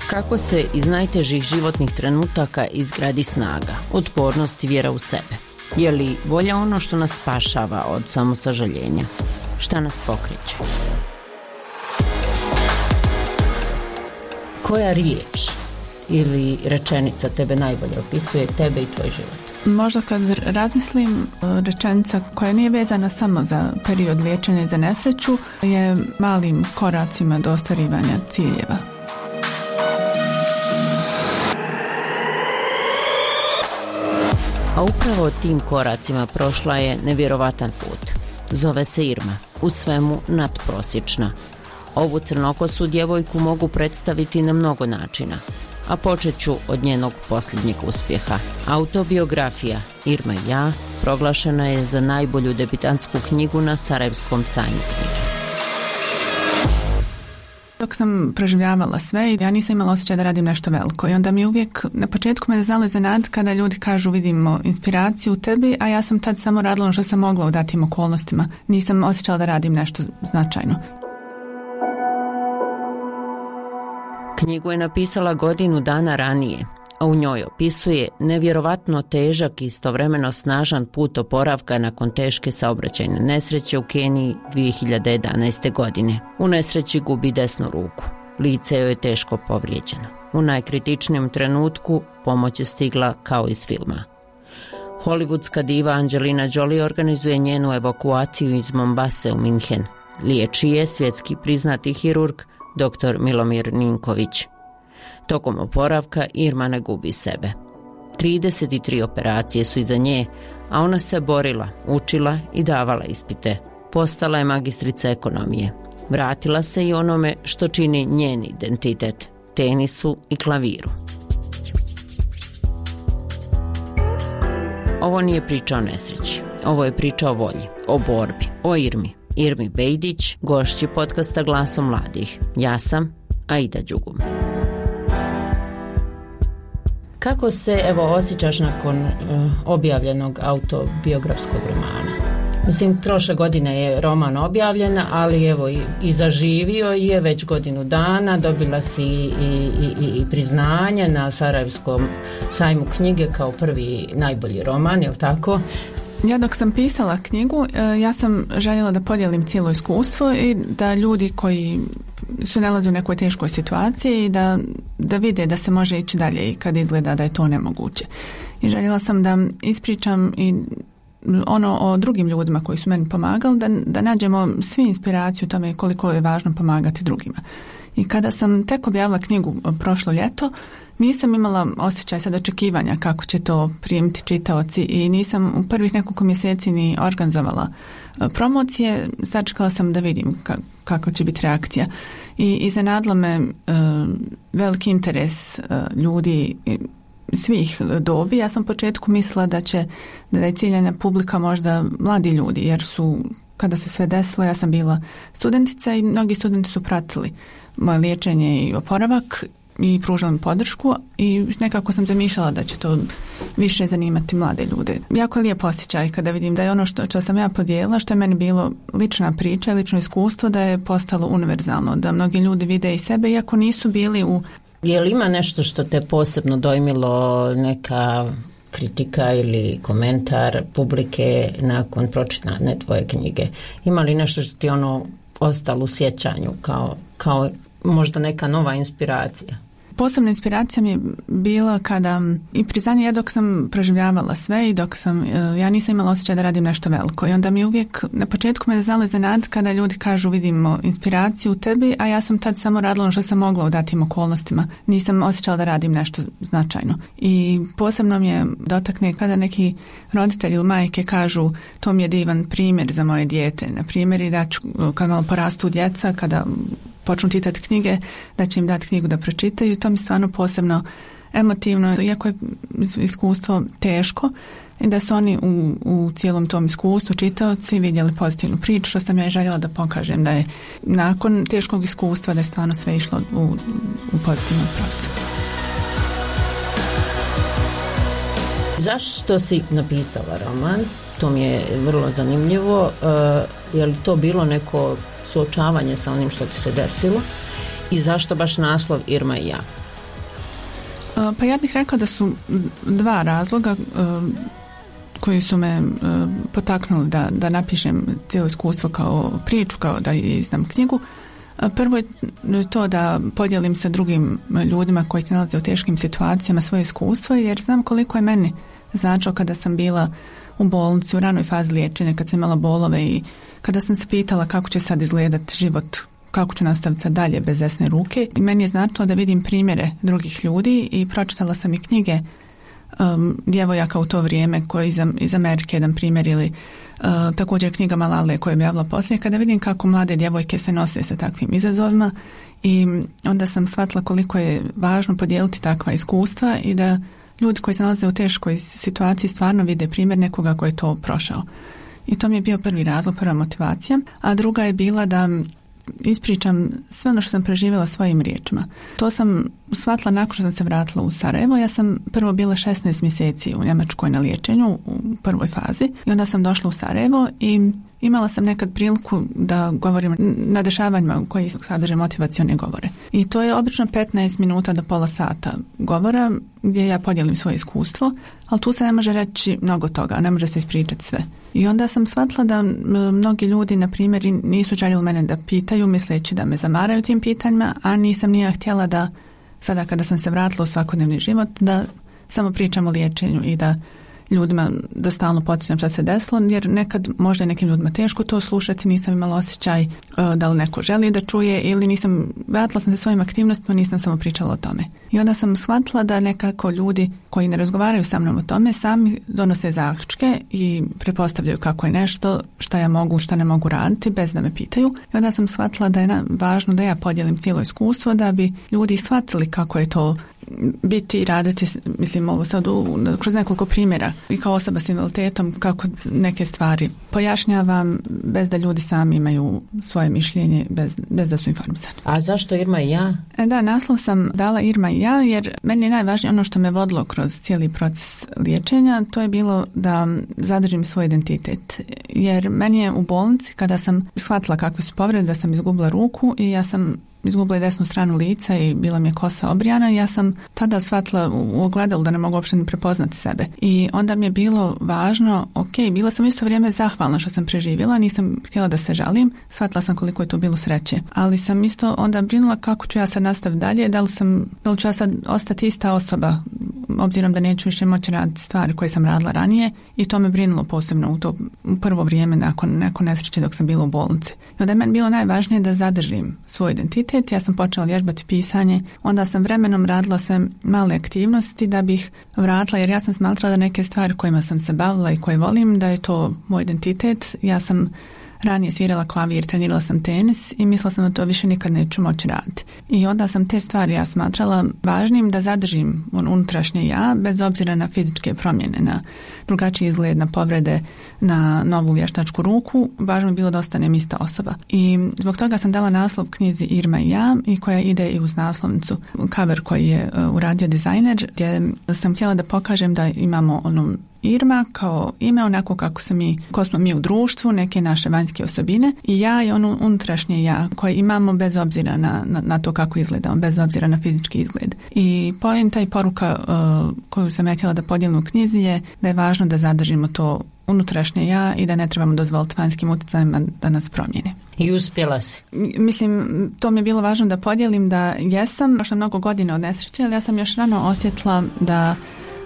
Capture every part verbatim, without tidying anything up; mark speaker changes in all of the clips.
Speaker 1: Kako se iz najtežih životnih trenutaka izgradi snaga, otpornost i vjera u sebe? Je li volja ono što nas spašava od samosažaljenja? Šta nas pokreće? Koja riječ ili rečenica tebe najbolje opisuje tebe i tvoj život?
Speaker 2: Možda kad razmislim, rečenica koja nije vezana samo za period liječenja i za nesreću je malim koracima do ostvarivanja ciljeva.
Speaker 1: A upravo tim koracima prošla je nevjerovatan put. Zove se Irma, u svemu nadprosječna. Ovu crnokosu djevojku mogu predstaviti na mnogo načina, a počet ću od njenog posljednjeg uspjeha. Autobiografija Irma i ja proglašena je za najbolju debitantsku knjigu na Sarajevskom sajmu knjige.
Speaker 2: Dok sam proživljavala sve, ja nisam imala osjećaj da radim nešto veliko i onda mi uvijek na početku me znalo iznenaditi kada ljudi kažu vidimo inspiraciju u tebi, a ja sam tad samo radila ono što sam mogla u datim okolnostima. Nisam osjećala da radim nešto značajno.
Speaker 1: Knjigu je napisala godinu dana ranije, a u njoj opisuje nevjerovatno težak i istovremeno snažan put oporavka nakon teške saobraćajne nesreće u Keniji dvije hiljade jedanaeste. godine. U nesreći gubi desnu ruku. Lice joj je teško povrijeđeno. U najkritičnijem trenutku pomoć je stigla kao iz filma. Hollywoodska diva Angelina Jolie organizuje njenu evakuaciju iz Mombase u Minhen. Liječi je svjetski priznati hirurg doktor Milomir Ninković. Tokom oporavka Irma ne gubi sebe. trideset tri operacije su iza nje, a ona se borila, učila i davala ispite. Postala je magistrica ekonomije. Vratila se i onome što čini njen identitet, tenisu i klaviru. Ovo nije priča o nesreći. Ovo je priča o volji, o borbi, o Irmi. Irmi Bejdić, gošći podcasta Glasom mladih. Ja sam Aida Đugum. Kako se evo osjećaš nakon uh, objavljenog autobiografskog romana? Mislim, prošle godine je roman objavljen, ali evo i, i zaživio je već godinu dana, dobila si i, i, i priznanje na Sarajevskom sajmu knjige kao prvi najbolji roman, je li tako?
Speaker 2: Ja dok sam pisala knjigu, ja sam željela da podijelim cijelo iskustvo i da ljudi koji su nalaze u nekoj teškoj situaciji da, da vide da se može ići dalje i kad izgleda da je to nemoguće. I željela sam da ispričam i ono o drugim ljudima koji su meni pomagali, da, da nađemo svi inspiraciju u tome koliko je važno pomagati drugima. I kada sam tek objavila knjigu prošlo ljeto, nisam imala osjećaj sad očekivanja kako će to primiti čitaoci i nisam u prvih nekoliko mjeseci ni organizovala promocije. Sačekala sam da vidim ka, kakva će biti reakcija. I iznenadilo me uh, veliki interes uh, ljudi svih dobi. Ja sam u početku mislila da će da je ciljana publika možda mladi ljudi, jer su, kada se sve desilo, ja sam bila studentica i mnogi studenti su pratili moje liječenje i oporavak i pružala mi podršku i nekako sam zamišljala da će to više zanimati mlade ljude. Jako je lijep osjećaj kada vidim da je ono što, što sam ja podijelila, što je meni bilo lična priča, lično iskustvo, da je postalo univerzalno, da mnogi ljudi vide i sebe iako nisu bili u...
Speaker 1: Je li ima nešto što te posebno dojmilo, neka kritika ili komentar publike nakon pročitane tvoje knjige? Ima li nešto što ti ono ostalo u sjećanju kao, kao možda neka nova inspiracija?
Speaker 2: Posebna inspiracija mi je bila kada i priznanje, ja dok sam proživljavala sve i dok sam, ja nisam imala osjećaj da radim nešto veliko i onda mi uvijek na početku me znalo iznenaditi kada ljudi kažu vidimo inspiraciju u tebi, a ja sam tad samo radila ono što sam mogla u datim okolnostima. Nisam osjećala da radim nešto značajno. I posebno mi je dotakne kada neki roditelji ili majke kažu to mi je divan primjer za moje dijete. Na primjer i da ću, kad malo porastu djeca, kada počnu čitati knjige, da će im dati knjigu da pročitaju. To mi stvarno posebno emotivno, iako je iskustvo teško, i da su oni u, u cijelom tom iskustvu čitaoci vidjeli pozitivnu priču, što sam ja željela da pokažem da je nakon teškog iskustva da je stvarno sve išlo u, u pozitivnom pravcu.
Speaker 1: Zašto si napisala roman? To mi je vrlo zanimljivo. Uh, je li to bilo neko suočavanje sa onim što ti se desilo? I zašto baš naslov Irma i ja?
Speaker 2: Pa ja bih rekla da su dva razloga koji su me potaknuli da, da napišem cijelo iskustvo kao priču, kao da izdam knjigu. Prvo je to da podijelim sa drugim ljudima koji se nalaze u teškim situacijama svoje iskustvo, jer znam koliko je meni značilo kada sam bila u bolnici u ranoj fazi liječenja, kad sam imala bolove i kada sam se pitala kako će sad izgledati život, kako ću nastaviti sad dalje bez desne ruke. I meni je značilo da vidim primjere drugih ljudi i pročitala sam i knjige um, djevojaka u to vrijeme koji iz, iz Amerike, jedan primjer, ili uh, također knjiga Malale koju je objavila poslije, kada vidim kako mlade djevojke se nose sa takvim izazovima, i onda sam shvatila koliko je važno podijeliti takva iskustva i da ljudi koji se nalaze u teškoj situaciji stvarno vide primjer nekoga koji je to prošao. I to mi je bio prvi razlog, prva motivacija. A druga je bila da ispričam sve ono što sam preživjela svojim riječima. To sam shvatila nakon što sam se vratila u Sarajevo. Ja sam prvo bila šesnaest mjeseci u Njemačkoj na liječenju u prvoj fazi i onda sam došla u Sarajevo i imala sam nekad priliku da govorim na dešavanjima koji sadrže motivacione govore. I to je obično petnaest minuta do pola sata govora gdje ja podijelim svoje iskustvo, ali tu se ne može reći mnogo toga, ne može se ispričati sve. I onda sam shvatila da mnogi ljudi, na primjer, nisu željeli mene da pitaju, misleći da me zamaraju tim pitanjima, a nisam nije htjela da sada kada sam se vratila u svakodnevni život, da samo pričam o liječenju i da ljudima da stalno podsjećam šta se desilo, jer nekad možda je nekim ljudima teško to slušati, nisam imala osjećaj uh, da li neko želi da čuje ili nisam, vratila sam se svojim aktivnostima, nisam samo pričala o tome. I onda sam shvatila da nekako ljudi koji ne razgovaraju sa mnom o tome sami donose zaključke i pretpostavljaju kako je nešto, šta ja mogu, šta ne mogu raditi bez da me pitaju. I onda sam shvatila da je na, važno da ja podijelim cijelo iskustvo da bi ljudi shvatili kako je to biti i raditi, mislim ovo sad u, kroz nekoliko primjera i kao osoba s invaliditetom, kako neke stvari pojašnjavam bez da ljudi sami imaju svoje mišljenje, bez, bez da su informisani.
Speaker 1: A zašto Irma i ja?
Speaker 2: Da, naslov sam dala Irma i ja jer meni je najvažnije ono što me vodilo kroz cijeli proces liječenja, to je bilo da zadržim svoj identitet. Jer meni je u bolnici kada sam shvatila kakve su povrede, da sam izgubila ruku i ja sam izgubila desnu stranu lica i bila mi je kosa obrijana i ja sam tada shvatila u ogledalu da ne mogu uopšte ni prepoznati sebe. I onda mi je bilo važno, ok, bila sam isto vrijeme zahvalna što sam preživjela, nisam htjela da se žalim, shvatila sam koliko je tu bilo sreće. Ali sam isto onda brinula kako ću ja sad nastaviti dalje, da li, sam, da li ću ja sad ostati ista osoba, obzirom da neću više moći raditi stvari koje sam radila ranije, i to me brinulo posebno u to u prvo vrijeme nakon, nakon nesreće dok sam bila u bolnici. I onda je meni bilo najvažnije da zadržim svoj identitet. Ja sam počela vježbati pisanje, onda sam vremenom radila sve male aktivnosti da bih vratila, jer ja sam smatrala da neke stvari kojima sam se bavila i koje volim, da je to moj identitet. Ja sam ranije svirala klavir, trenirala sam tenis i mislila sam da to više nikad neću moći raditi. I onda sam te stvari ja smatrala važnim da zadržim unutrašnje ja, bez obzira na fizičke promjene, na drugačiji izgled, na povrede, na novu vještačku ruku. Važno je bilo da ostanem ista osoba. I zbog toga sam dala naslov knjizi Irma i ja, i koja ide i uz naslovnicu. Cover koji je uh, uradio dizajner, gdje sam htjela da pokažem da imamo onu Irma kao ime, onako kako se mi, ko smo mi u društvu, neke naše vanjske osobine, i ja je ono unutrašnje ja koje imamo bez obzira na, na, na to kako izgledamo, bez obzira na fizički izgled. I poenta i poruka uh, koju sam ja htjela da podijelim u knjizi je da je važno da zadržimo to unutrašnje ja i da ne trebamo dozvoliti vanjskim utjecajima da nas promijene.
Speaker 1: I uspjela si?
Speaker 2: Mislim, to mi je bilo važno da podijelim da jesam, prošlo mnogo godina od nesreće, ali ja sam još rano osjetila da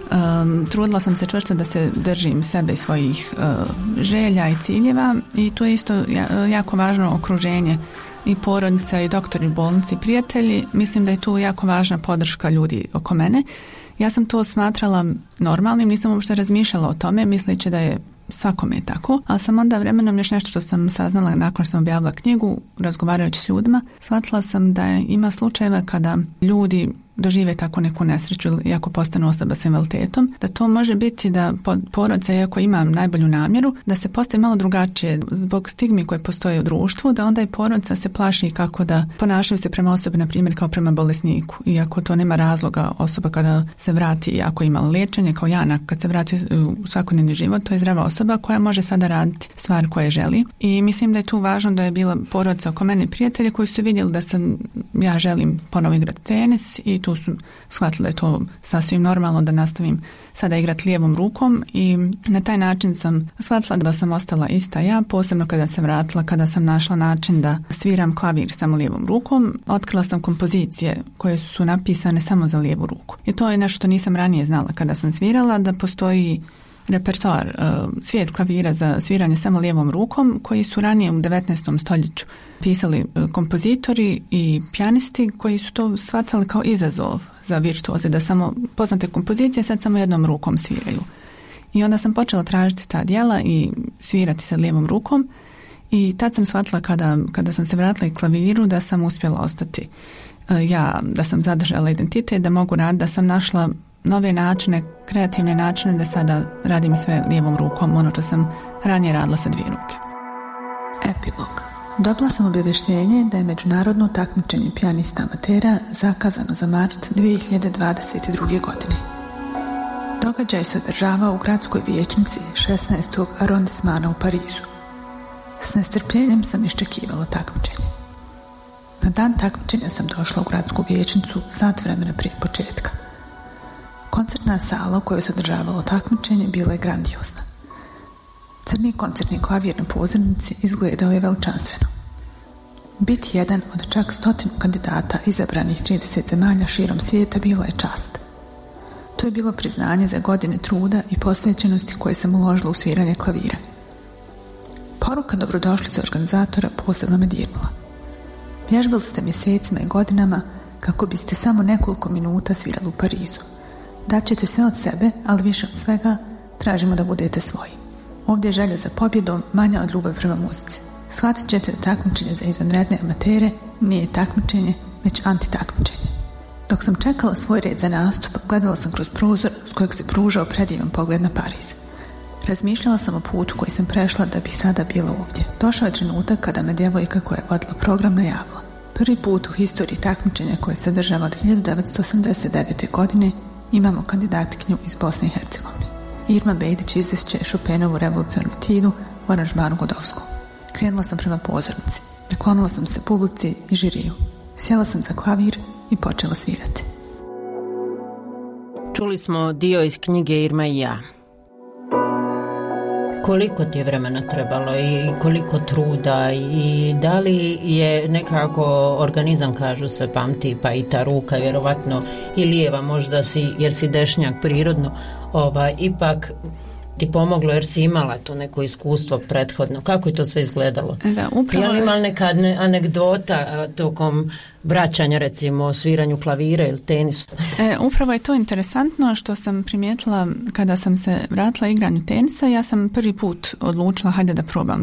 Speaker 2: Um, trudila sam se čvrsto da se držim sebe i svojih uh, želja i ciljeva, i tu je isto jako važno okruženje i porodica i doktori u bolnici, prijatelji. Mislim da je tu jako važna podrška ljudi oko mene. Ja sam to smatrala normalnim, nisam uopšte razmišljala o tome, misleći da je svakome je tako, ali sam onda vremenom još nešto što sam saznala nakon što sam objavila knjigu, razgovarajući s ljudima, shvatila sam da ima slučajeva kada ljudi dožive tako neku nesreću ili ako postanu osoba s invaliditetom, da to može biti da porodica, iako ima najbolju namjeru, da se postavi malo drugačije zbog stigmi koje postoje u društvu, da onda i porodica se plaši kako da ponašaju se prema osobi, na primjer kao prema bolesniku, iako to nema razloga. Osoba kada se vrati, ako ima liječenje kao ja, kad se vrati u svakodnevni život, to je zdrava osoba koja može sada raditi stvari koje želi. I mislim da je tu važno da je bila porodica oko mene, prijatelji koji su vidjeli da sam, ja želim ponovo igrati tenis, i tu tu su shvatili da je to sasvim normalno da nastavim sada igrati lijevom rukom i na taj način sam shvatila da sam ostala ista ja, posebno kada sam vratila, kada sam našla način da sviram klavir samo lijevom rukom. Otkrila sam kompozicije koje su napisane samo za lijevu ruku. I to je nešto što nisam ranije znala kada sam svirala, da postoji repertoar, svijet klavira za sviranje samo lijevom rukom koji su ranije u devetnaestom stoljeću pisali kompozitori i pijanisti koji su to shvatali kao izazov za virtuoze, da samo poznate kompozicije sad samo jednom rukom sviraju. I onda sam počela tražiti ta djela i svirati sa lijevom rukom i tad sam shvatila kada, kada sam se vratila i klaviru da sam uspjela ostati ja, da sam zadržala identitet, da mogu raditi, da sam našla nove načine, kreativne načine da sada radim sve lijevom rukom, ono što sam ranije radila sa dvije ruke.
Speaker 3: Epilog. Dobila sam obavještenje da je međunarodno takmičenje pijanista amatera zakazano za mart dvije hiljade dvadeset druge. godine. Događaj se održava u gradskoj vijećnici šesnaestog arondismana u Parizu. S nestrpljenjem sam iščekivala takmičenje. Na dan takmičenja sam došla u gradsku vijećnicu sat vremena prije početka. Koncertna sala u kojoj se održavalo takmičenje bila je grandiozna. Crni koncertni klavir na pozornici izgledao je veličanstveno. Biti jedan od čak stotinu kandidata izabranih trideset zemalja širom svijeta bila je čast. To je bilo priznanje za godine truda i posvećenosti koje sam uložila u sviranje klavira. Poruka dobrodošlice organizatora posebno me dirnula. Vježbali ste mjesecima i godinama kako biste samo nekoliko minuta svirali u Parizu. Daćete sve od sebe, ali više od svega tražimo da budete svoji. Ovdje je želja za pobjedom manja od ljubavi prema muzici. Shvatit ćete da takmičenje za izvanredne amatere nije takmičenje, već antitakmičenje. Dok sam čekala svoj red za nastup, gledala sam kroz prozor s kojeg se pružao predivan pogled na Pariz. Razmišljala sam o putu koji sam prešla da bi sada bila ovdje. Došao je trenutak kada me djevojka koja je vodila program najavila. Prvi put u historiji takmičenja koje se održava od hiljadu devetsto osamdeset devete. godine imamo kandidatkinju iz Bosne i Hercegovine. Irma Bejdić izvešće Chopinovu revolucionarnu etudu u aranžmanu Godovskog. Krenula sam prema pozornici. Naklonila sam se publici i žiriju. Sjela sam za klavir i počela svirati.
Speaker 1: Čuli smo dio iz knjige Irma i ja. Koliko ti je vremena trebalo i koliko truda i da li je nekako organizam, kažu se, pamti, pa i ta ruka vjerovatno i lijeva možda si, jer si dešnjak prirodno, ovaj, ipak ti pomoglo jer si imala to neko iskustvo prethodno. Kako je to sve izgledalo?
Speaker 2: Da, upravo...
Speaker 1: Je li imala neka anegdota tokom vraćanja, recimo, o sviranju klavira ili tenisu?
Speaker 2: E, upravo je to interesantno što sam primijetila kada sam se vratila igranju tenisa. Ja sam prvi put odlučila hajde da probam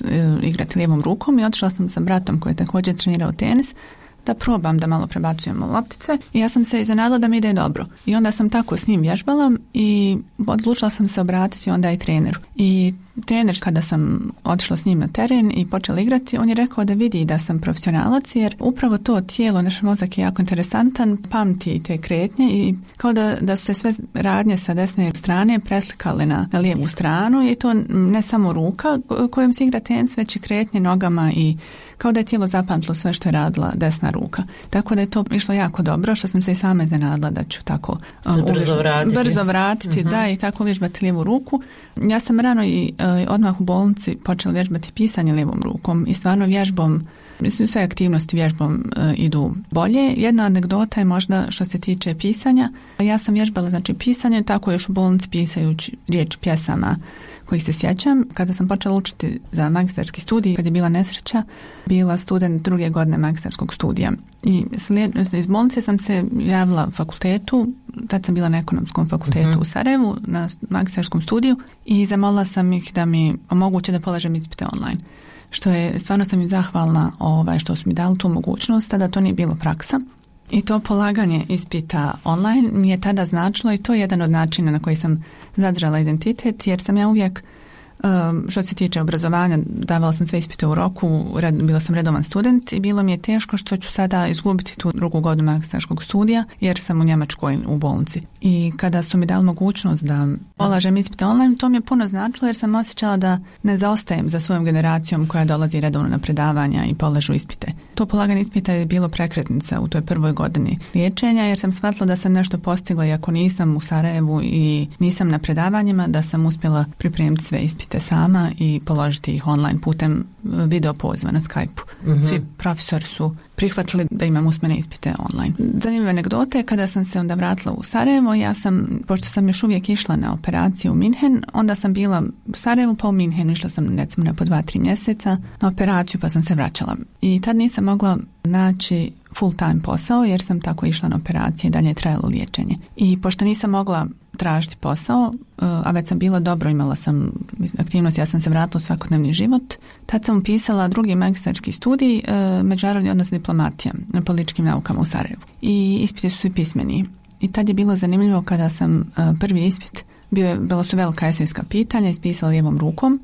Speaker 2: igrati lijevom rukom i otišla sam sa bratom koji je također trenirao tenis da probam da malo prebacujemo loptice i ja sam se iznenadila da mi ide dobro. I onda sam tako s njim vježbala i odlučila sam se obratiti onda i treneru. I trener, kada sam otišla s njim na teren i počela igrati, on je rekao da vidi da sam profesionalac jer upravo to tijelo, naš mozak je jako interesantan, pamti te kretnje i kao da, da su se sve radnje sa desne strane preslikale na, na lijevu stranu i to ne samo ruka kojom se igra tenis, već i kretnje nogama i kao da je tijelo zapamtilo sve što je radila desna ruka. Tako da je to išlo jako dobro, što sam se i sama iznenadila da ću tako um,
Speaker 1: brzo vratiti,
Speaker 2: brzo vratiti uh-huh. da, i tako vježbati lijevu ruku. Ja sam rano i uh, odmah u bolnici počela vježbati pisanje lijevom rukom i stvarno vježbom, mislim, sve aktivnosti vježbom uh, idu bolje. Jedna anegdota je možda što se tiče pisanja. Ja sam vježbala znači pisanje, tako još u bolnici pisajući riječ pjesama kojih se sjećam. Kada sam počela učiti za magistarski studij, kad je bila nesreća, bila student druge godine magistarskog studija. I slijed, iz bolnice sam se javila fakultetu, tad sam bila na ekonomskom fakultetu uh-huh. u Sarajevu, na magistarskom studiju i zamolila sam ih da mi omoguće da polažem ispite online. Što je, stvarno sam im zahvalna ovaj, što su mi dali tu mogućnost, tada to nije bilo praksa. I to polaganje ispita online mi je tada značilo i to je jedan od načina na koji sam zadržala identitet, jer sam ja uvijek, što se tiče obrazovanja, davala sam sve ispite u roku, bila sam redovan student i bilo mi je teško što ću sada izgubiti tu drugu godinu magistarskog studija, jer sam u Njemačkoj u bolnici. I kada su mi dali mogućnost da polažem ispite online, to mi je puno značilo jer sam osjećala da ne zaostajem za svojom generacijom koja dolazi redovno na predavanja i polažu ispite. To polaganje ispita je bilo prekretnica u toj prvoj godini liječenja, jer sam shvatila da sam nešto postigla i ako nisam u Sarajevu i nisam na predavanjima, da sam uspjela pripremiti sve ispite sama i položiti ih online putem video poziva na Skype-u. Mm-hmm. Svi profesori su prihvatili da imam usmene ispite online. Zanimljive anegdote, kada sam se onda vratila u Sarajevo, ja sam, pošto sam još uvijek išla na operaciju u Minhen, onda sam bila u Sarajevu pa u Minhenu, išla sam recimo na po dva, tri mjeseca na operaciju pa sam se vraćala. I tad nisam mogla naći full time posao jer sam tako išla na operacije i dalje je trajalo liječenje. I pošto nisam mogla tražiti posao, a već sam bila dobro, imala sam aktivnost, ja sam se vratila u svakodnevni život. Tad sam upisala drugi magistarski studij, međunarodni odnos diplomatija na političkim naukama u Sarajevu. I ispiti su svi pismeni. I tad je bilo zanimljivo kada sam prvi ispit, bio je, bilo su velika esejska pitanja, ispisala lijevom rukom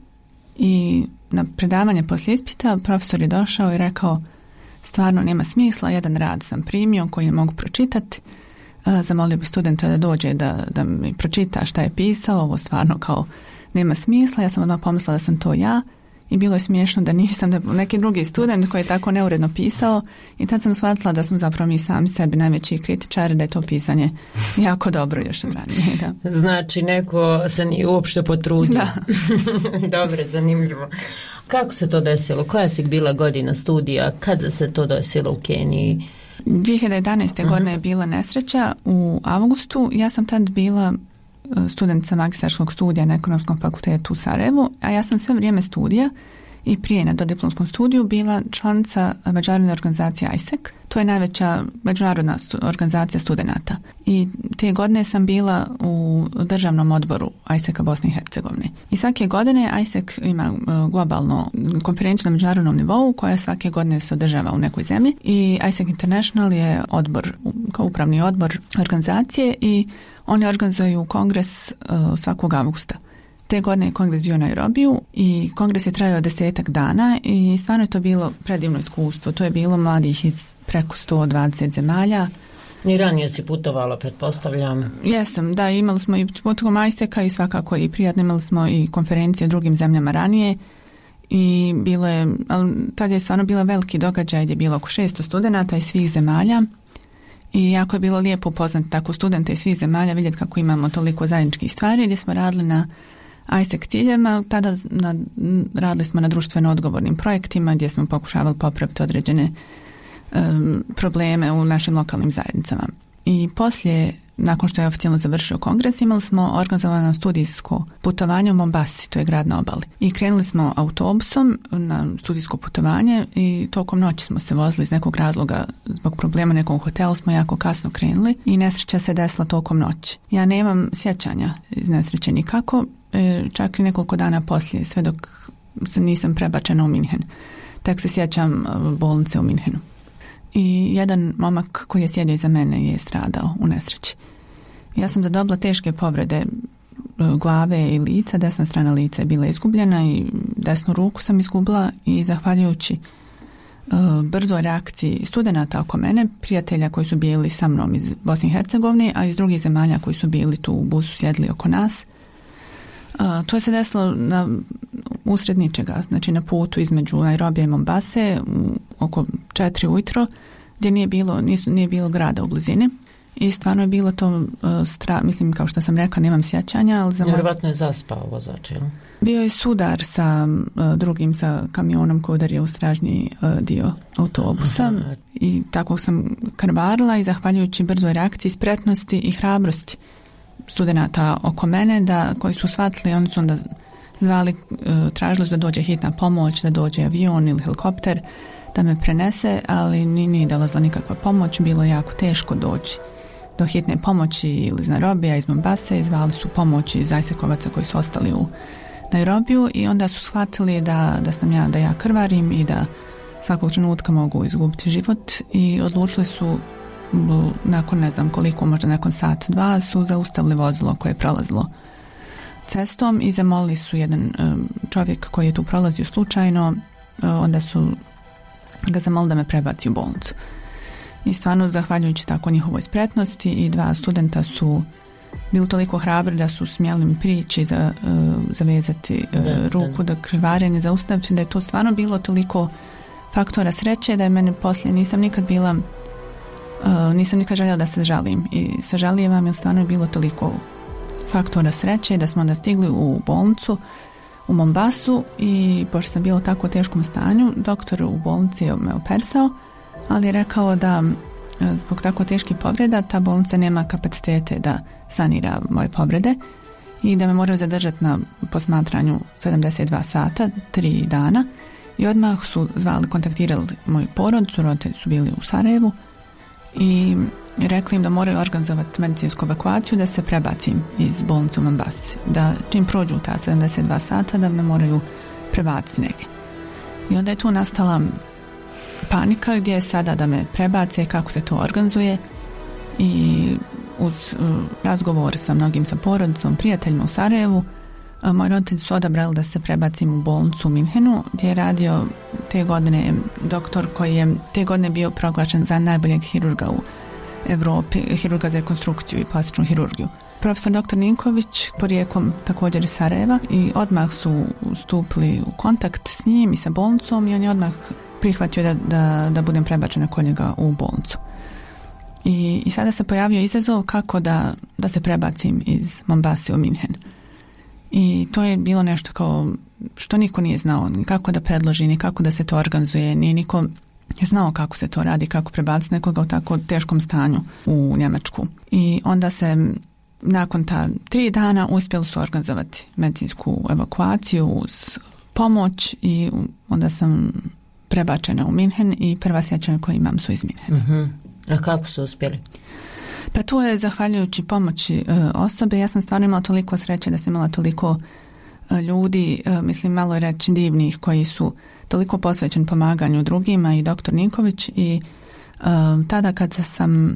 Speaker 2: i na predavanje poslije ispita profesor je došao i rekao stvarno nema smisla, jedan rad sam primio koji ne mogu pročitati. Zamolio bi studenta da dođe da, da mi pročita šta je pisao, ovo stvarno kao nema smisla, ja sam odmah pomislila da sam to ja i bilo je smiješno da nisam, da neki drugi student koji je tako neuredno pisao i tad sam shvatila da smo zapravo mi sami sebi najveći kritičari, da je to pisanje jako dobro još od ranije. Da.
Speaker 1: Znači neko se nije uopšte potrudio.
Speaker 2: Da.
Speaker 1: Dobre, zanimljivo. Kako se to desilo? Koja si bila godina studija? Kada se to desilo u Keniji?
Speaker 2: dvije hiljade jedanaeste. Uh-huh. godine je bila nesreća u avgustu. Ja sam tad bila studentica magistarskog studija na Ekonomskom fakultetu u Sarajevu, a ja sam sve vrijeme studija i prije na dodiplomskom studiju bila članica međunarodne organizacije I S E C. To je najveća međunarodna stu- organizacija studenata. I te godine sam bila u državnom odboru I S E C-a Bosne i Hercegovine. I svake godine I S E C ima globalnu konferenciju na međunarodnom nivou koja svake godine se održava u nekoj zemlji i I S E C International je odbor, kao upravni odbor organizacije i oni organizuju kongres uh, svakog avgusta. Te godine je kongres bio u Nairobiju i kongres je trajao desetak dana i stvarno je to bilo predivno iskustvo. To je bilo mladih iz preko sto dvadeset zemalja.
Speaker 1: I ranije si putovala, pretpostavljam.
Speaker 2: Jesam, da, imali smo i putovom I S E C-a i svakako i prijatno, imali smo i konferencije u drugim zemljama ranije i bilo je, ali tad je stvarno bila veliki događaj gdje je bilo oko šesto studenata iz svih zemalja. I jako je bilo lijepo upoznati tako studente iz svih zemalja, vidjeti kako imamo toliko zajedničkih stvari, gdje smo radili na I S E C ciljevima, tada na, radili smo na društveno odgovornim projektima gdje smo pokušavali popraviti određene um, probleme u našim lokalnim zajednicama. I poslije, nakon što je oficijalno završio kongres, imali smo organizovano studijsko putovanje u Mombasi, to je grad na obali. I krenuli smo autobusom na studijsko putovanje i tokom noći smo se vozili iz nekog razloga, zbog problema nekog hotela smo jako kasno krenuli i nesreća se desila tokom noći. Ja nemam sjećanja iz nesreće nikako, čak i nekoliko dana poslije, sve dok se nisam prebačena u Minhen. Tek se sjećam bolnice u Minhenu. I jedan momak koji je sjedio iza mene je stradao u nesreći. Ja sam zadobila teške povrede glave i lica, desna strana lica je bila izgubljena i desnu ruku sam izgubila i zahvaljujući uh, brzoj reakciji studenata oko mene, prijatelja koji su bili sa mnom iz Bosne i Hercegovine, a iz drugih zemalja koji su bili tu u busu sjedli oko nas. Uh, to je se desilo na usred ničega, znači na putu između Nairobija i Mombase u, oko četiri ujutro, gdje nije bilo, nisu, nije bilo grada u blizini i stvarno je bilo to uh, stra, mislim kao što sam rekla nemam sjećanja, ali za moj...
Speaker 1: Vjerovatno je zaspao vozač, jel?
Speaker 2: Bio je sudar sa uh, drugim sa kamionom koji udario u stražnji uh, dio autobusa. Aha. I tako sam krvarila i zahvaljujući brzoj reakciji, spretnosti i hrabrosti studenata oko mene, da, koji su shvatili, oni su onda zvali, tražili da dođe hitna pomoć, da dođe avion ili helikopter da me prenese, ali nije dolazila nikakva pomoć, bilo je jako teško doći do hitne pomoći ili iz Nairobija, iz Mombase, zvali su pomoć iz I S E C-ovaca koji su ostali u Nairobiju i onda su shvatili da, da sam ja, da ja krvarim i da svakog trenutka mogu izgubiti život i odlučili su nakon ne znam koliko, možda nakon sat, dva, su zaustavili vozilo koje je prolazilo cestom i zamolili su jedan um, čovjek koji je tu prolazio slučajno, uh, onda su ga zamolili da me prebaci u bolnicu. I stvarno, zahvaljujući tako njihovoj spretnosti, i dva studenta su bili toliko hrabri da su smjeli mi prići za, uh, zavezati uh,
Speaker 1: da,
Speaker 2: ruku, da krvarenje zaustaviti, da je to stvarno bilo toliko faktora sreće da je meni poslije, nisam nikad bila, uh, nisam nikad željela da se žalim i sažalijevam jer stvarno je bilo toliko faktora sreće da smo onda stigli u bolnicu u Mombasu i pošto sam bila u tako teškom stanju, doktor u bolnici je me operisao, ali je rekao da zbog tako teških povreda ta bolnica nema kapacitete da sanira moje povrede i da me moraju zadržati na posmatranju sedamdeset dva sata, tri dana i odmah su zvali, kontaktirali moju porodicu, roditelji su bili u Sarajevu i rekli im da moraju organizovati medicinsku evakuaciju da se prebacim iz bolnice u Mombasi, da čim prođu ta sedamdeset dva sata da me moraju prebaciti negdje. I onda je tu nastala panika gdje je sada da me prebace, kako se to organizuje i uz uh, razgovor sa mnogim sa porodicom, prijateljima u Sarajevu, uh, moji roditelji su odabrali da se prebacim u bolnicu u Minhenu gdje je radio te godine doktor koji je te godine bio proglašen za najboljeg hirurga u Europi, hirurga za rekonstrukciju i plastičnu hirurgiju. Profesor doktor Ninković, porijeklom također iz Sarajeva, i odmah su stupili u kontakt s njim i sa bolnicom i on je odmah prihvatio da, da, da budem prebačena kod njega u bolnicu. I, i sada se pojavio izazov kako da, da se prebacim iz Mombase u Minhen. I to je bilo nešto kao što niko nije znao, ni kako da predloži, ni kako da se to organizuje, nije niko znao kako se to radi, kako prebaciti nekoga u tako teškom stanju u Njemačku. I onda se nakon ta tri dana uspjeli su organizovati medicinsku evakuaciju uz pomoć i onda sam prebačena u Minhen i prva sjećanja koje imam su iz Minhena.
Speaker 1: Uh-huh. A kako su uspjeli?
Speaker 2: Pa tu je zahvaljujući pomoći e, osobe. Ja sam stvarno imala toliko sreće da sam imala toliko e, ljudi, e, mislim malo je reći divnih, koji su toliko posvećeni pomaganju drugima i doktor Ninković i e, tada kad sam,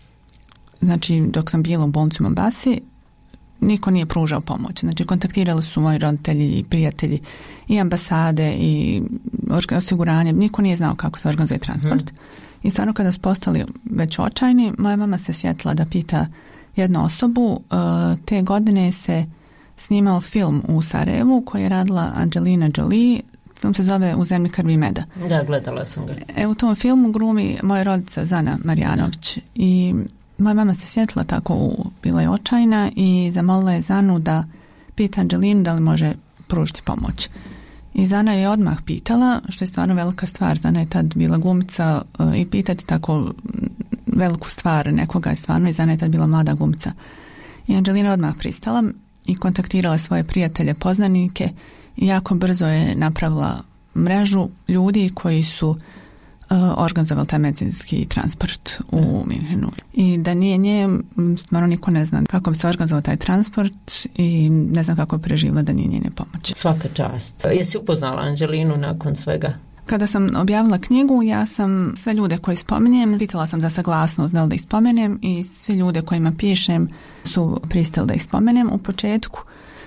Speaker 2: znači dok sam bila u bolnici u Mombasi, niko nije pružao pomoć. Znači kontaktirali su moji roditelji i prijatelji i ambasade i osiguranje. Niko nije znao kako se organizuje transport. Hmm. I stvarno kada su postali već očajni, moja mama se sjetila da pita jednu osobu. Te godine se snimao film u Sarajevu koji je radila Angelina Jolie. Film se zove U zemlji krvi i meda.
Speaker 1: Da, gledala sam ga.
Speaker 2: E, u tom filmu glumi moja rodica Zana Marjanović i moja mama se sjetila tako, u, bila je očajna i zamolila je Zanu da pita Angelinu da li može pružiti pomoć. I Zana je odmah pitala, što je stvarno velika stvar. Zana je tad bila glumica uh, i pitati tako veliku stvar nekoga je stvarno, i Zana je tad bila mlada glumica. I Angelina odmah pristala i kontaktirala svoje prijatelje, poznanike i jako brzo je napravila mrežu ljudi koji su uh, organizovali taj medicinski transport u Minhenu. I da nije nje, stvarno niko ne zna kako bi se organizovao taj transport i ne znam kako bi preživjela da nije njene pomoći.
Speaker 1: Svaka čast. Jesi upoznala Angelinu nakon svega?
Speaker 2: Kada sam objavila knjigu, ja sam sve ljude koje spominjem, pitala sam za saglasnost da li da ih spomenem i svi ljude kojima pišem su pristali da ih spomenem. U početku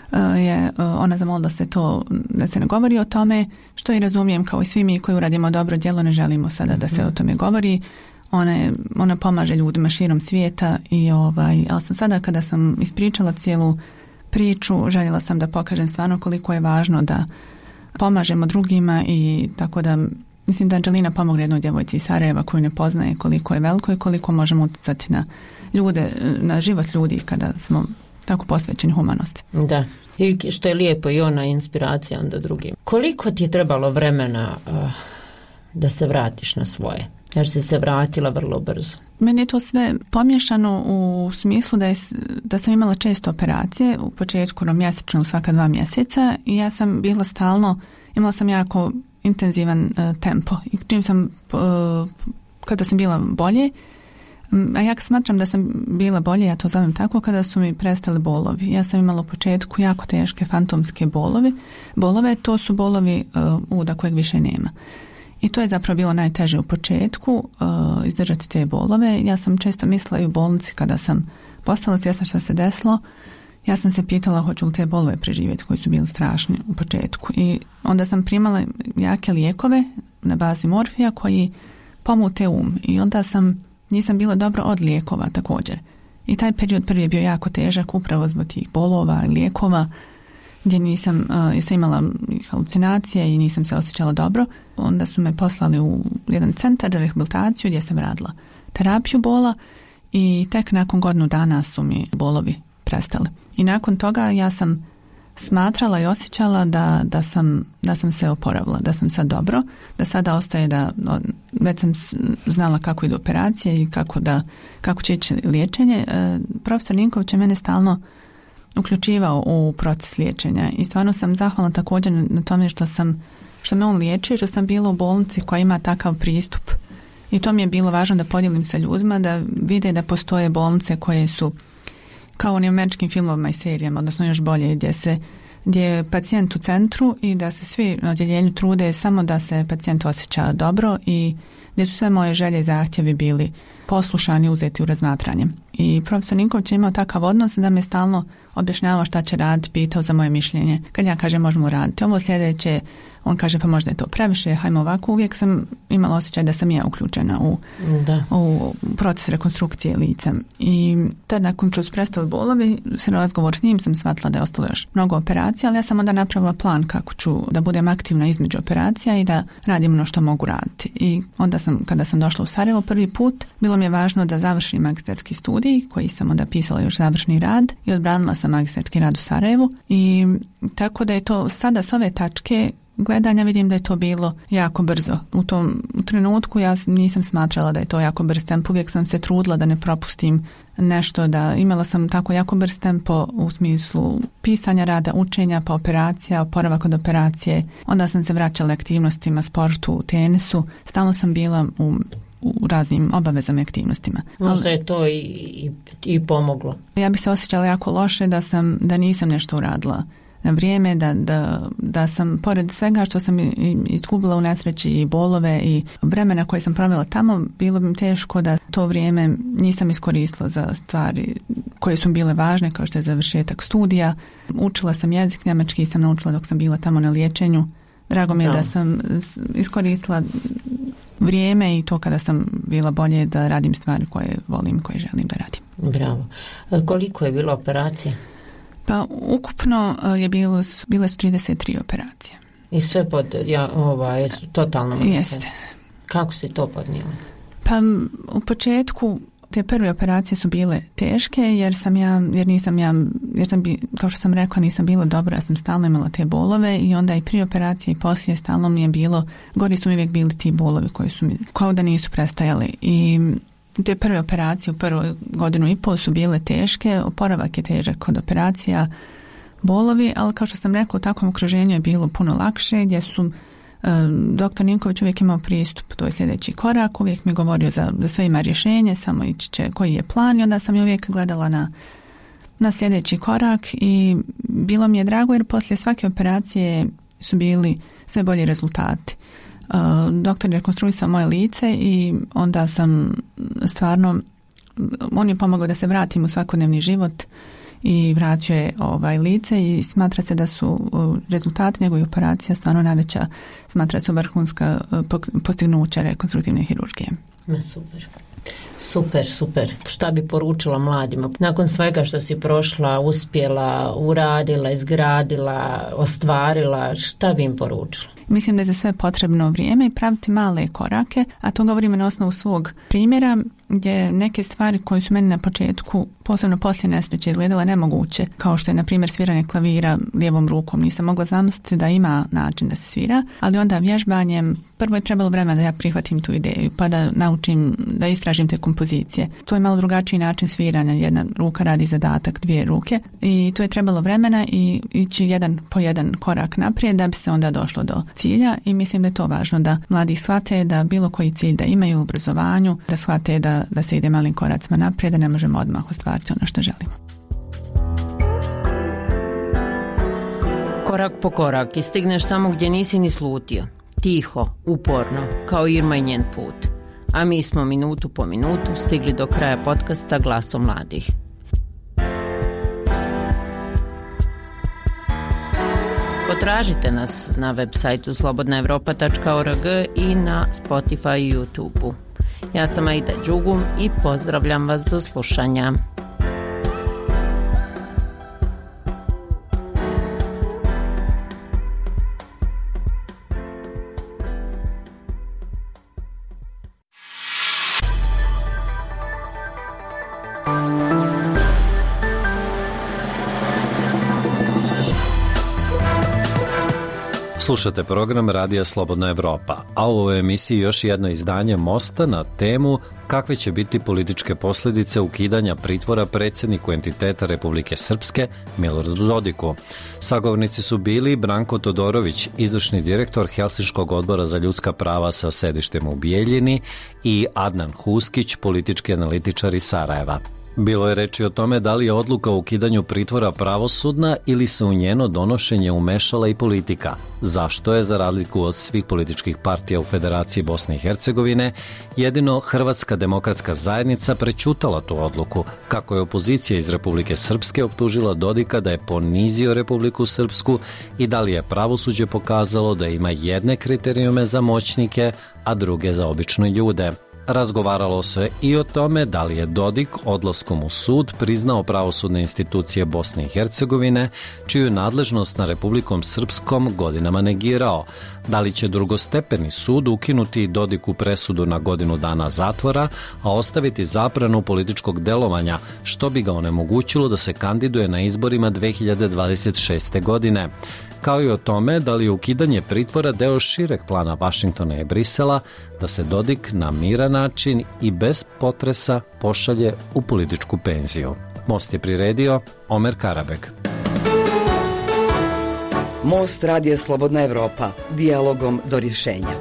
Speaker 2: je ona zamolila da se to, da se ne govori o tome, što i razumijem, kao i svi mi koji uradimo dobro djelo, ne želimo sada da se o tome govori. Ona, je, ona pomaže ljudima širom svijeta i ovaj, ali sam sada kada sam ispričala cijelu priču, željela sam da pokažem stvarno koliko je važno da pomažemo drugima i tako da mislim da Angelina pomogne jednoj djevojci iz Sarajeva koju ne poznaje, koliko je veliko i koliko možemo utjecati na ljude, na život ljudi kada smo tako posvećeni humanosti.
Speaker 1: Da, i što je lijepo i ona inspiracija onda drugim. Koliko ti je trebalo vremena uh, da se vratiš na svoje? Jer si se vratila vrlo brzo.
Speaker 2: Meni je to sve pomiješano u smislu da, je, da sam imala često operacije, u početku mjesečno svaka dva mjeseca i ja sam bila stalno, imala sam jako intenzivan uh, tempo i čim sam, uh, kada sam bila bolje, a ja smatram da sam bila bolje, ja to zovem tako, kada su mi prestali bolovi. Ja sam imala u početku jako teške fantomske bolovi. Bolove, to su bolovi uh, uda kojeg više nema. I to je zapravo bilo najteže u početku, uh, izdržati te bolove. Ja sam često mislila i u bolnici kada sam postala svjesna što se desilo, ja sam se pitala hoću li te bolove preživjeti koji su bili strašni u početku. I onda sam primala jake lijekove na bazi morfija koji pomute um. I onda sam, nisam bila dobro od lijekova također. I taj period prvi je bio jako težak upravo zbog tih bolova i lijekova. gdje nisam, uh, sam imala halucinacije i nisam se osjećala dobro. Onda su me poslali u jedan centar za rehabilitaciju gdje sam radila terapiju bola i tek nakon godinu dana su mi bolovi prestali. I nakon toga ja sam smatrala i osjećala da, da, sam, da sam se oporavila, da sam sad dobro, da sada ostaje da, već sam znala kako idu operacije i kako, da, kako će ići liječenje. E, profesor Ninković je mene stalno uključivao u proces liječenja i stvarno sam zahvalna također na tome što sam, što me on liječio, što sam bila u bolnici koja ima takav pristup. I to mi je bilo važno da podijelim sa ljudima, da vide da postoje bolnice koje su kao u američkim filmovima i serijama, odnosno još bolje, gdje se gdje je pacijent u centru i da se svi na odjeljenju trude samo da se pacijent osjeća dobro i gdje su sve moje želje i zahtjevi bili poslušani, uzeti u razmatranje. I profesor Ninković je imao takav odnos da me stalno objašnjavao šta će raditi, pitao za moje mišljenje. Kad ja kažem možemo raditi ovo sljedeće, on kaže pa možda je to previše, hajmo ovako. Uvijek sam imala osjećaj da sam ja uključena u, da. u proces rekonstrukcije lica. I tad nakon što su prestali bolovi, se razgovor s njim sam shvatila da je ostalo još mnogo operacija, ali ja sam onda napravila plan kako ću da budem aktivna između operacija i da radim ono što mogu raditi. I onda sam, kada sam došla u Sarajevo prvi put, bilo mi je važno da završim magistarski studij, koji sam onda pisala još završni rad i odbranila sam magistarski rad u Sarajevu. I tako da je to sada s ove tačke gledanja vidim da je to bilo jako brzo. U tom trenutku ja nisam smatrala da je to jako brz tempo. Uvijek sam se trudila da ne propustim nešto, da imala sam tako jako brz tempo u smislu pisanja rada, učenja, pa operacija, oporavak od operacije. Onda sam se vraćala aktivnostima, sportu, tenisu. Stalno sam bila u u raznim obavezama i aktivnostima.
Speaker 1: Možda je to i, i, i pomoglo.
Speaker 2: Ja bi se osjećala jako loše da sam, da nisam nešto uradila na vrijeme, da, da, da sam pored svega što sam izgubila u nesreći i bolove i vremena koje sam provela tamo, bilo bi mi teško da to vrijeme nisam iskoristila za stvari koje su bile važne, kao što je završetak studija. Učila sam jezik, njemački sam naučila dok sam bila tamo na liječenju. Drago mi je da, da sam iskoristila vrijeme i to kada sam bila bolje da radim stvari koje volim i koje želim da radim.
Speaker 1: Bravo. Koliko je bilo operacija?
Speaker 2: Pa ukupno je bilo, bile su trideset tri operacije.
Speaker 1: I sve pod ja, ovaj, totalno?
Speaker 2: Jeste.
Speaker 1: Kako si to podnijela?
Speaker 2: Pa u početku te prve operacije su bile teške jer sam ja, jer nisam ja, jer sam bi, kao što sam rekla, nisam bila dobra, ja sam stalno imala te bolove i onda i prije operacije i poslije stalno mi je bilo, gori su mi uvijek bili ti bolovi koji su mi, kao da nisu prestajali. I te prve operacije u prvoj godinu i pol su bile teške, oporavak je težak kod operacija, bolovi, ali kao što sam rekla, u takvom okruženju je bilo puno lakše, gdje su doktor Ninković uvijek imao pristup, to je sljedeći korak, uvijek mi govorio za, za sve ima rješenje, samo ići će koji je plan i onda sam je uvijek gledala na, na sljedeći korak i bilo mi je drago jer poslije svake operacije su bili sve bolji rezultati. Uh, doktor je rekonstruisao moje lice i onda sam stvarno, on je pomogao da se vratim u svakodnevni život i vratio je ovaj lice i smatra se da su rezultati njegovih operacija stvarno najveća, smatra se vrhunska postignuća rekonstruktivne hirurgije.
Speaker 1: Super. Super, super. Šta bi poručila mladima? Nakon svega što si prošla, uspjela, uradila, izgradila, ostvarila, šta bi im poručila?
Speaker 2: Mislim da je za sve potrebno vrijeme i praviti male korake, a to govorimo na osnovu svog primjera, gdje neke stvari koje su meni na početku, posebno poslije nesreće, izgledale nemoguće, kao što je na primjer sviranje klavira lijevom rukom. Nisam mogla zamisliti da ima način da se svira, ali onda vježbanjem prvo je trebalo vremena da ja prihvatim tu ideju, pa da naučim, da istražim te kompozicije. To je malo drugačiji način sviranja, jedna ruka radi zadatak, dvije ruke i to je trebalo vremena i ići jedan po jedan korak naprijed da bi se onda došlo do cilja i mislim da je to važno da mladi shvate da bilo koji cilj da imaju u obrazovanju, da shvate da, da se ide malim koracima naprijed, da ne možemo odmah ostvariti ono što želimo.
Speaker 1: Korak po korak i stigneš tamo gdje nisi ni slutio. Tiho, uporno, kao Irma i njen put. A mi smo minutu po minutu stigli do kraja podcasta Glasom mladih. Potražite nas na web sajtu slobodna europa tačka org i na Spotify i YouTube-u. Ja sam Aida Đugum i pozdravljam vas do slušanja.
Speaker 4: Slušate program Radija Slobodna Evropa, a u ovoj emisiji još jedno izdanje Mosta na temu kakve će biti političke posljedice ukidanja pritvora predsjedniku entiteta Republike Srpske Miloradu Dodiku. Sagovornici su bili Branko Todorović, izvršni direktor Helsinškog odbora za ljudska prava sa sedištem u Bijeljini, i Adnan Huskić, politički analitičar iz Sarajeva. Bilo je reči o tome da li je odluka o ukidanju pritvora pravosudna ili se u njeno donošenje umešala i politika. Zašto je, za razliku od svih političkih partija u Federaciji Bosne i Hercegovine, jedino Hrvatska demokratska zajednica prećutala tu odluku, kako je opozicija iz Republike Srpske optužila Dodika da je ponizio Republiku Srpsku i da li je pravosuđe pokazalo da ima jedne kriterijume za moćnike, a druge za obične ljude. Razgovaralo se i o tome da li je Dodik odlaskom u sud priznao pravosudne institucije Bosne i Hercegovine, čiju nadležnost na Republikom Srpskom godinama negirao, da li će drugostepeni sud ukinuti Dodiku presudu na godinu dana zatvora, a ostaviti zabranu političkog delovanja, što bi ga onemogućilo da se kandiduje na izborima dve hiljade dvadeset šeste. godine. Kao i o tome da li je ukidanje pritvora deo šireg plana Vašingtona i Brisela da se Dodik na miran način i bez potresa pošalje u političku penziju. Most je priredio Omer Karabek.
Speaker 5: Most Radija Slobodna Evropa, dijalogom do rješenja.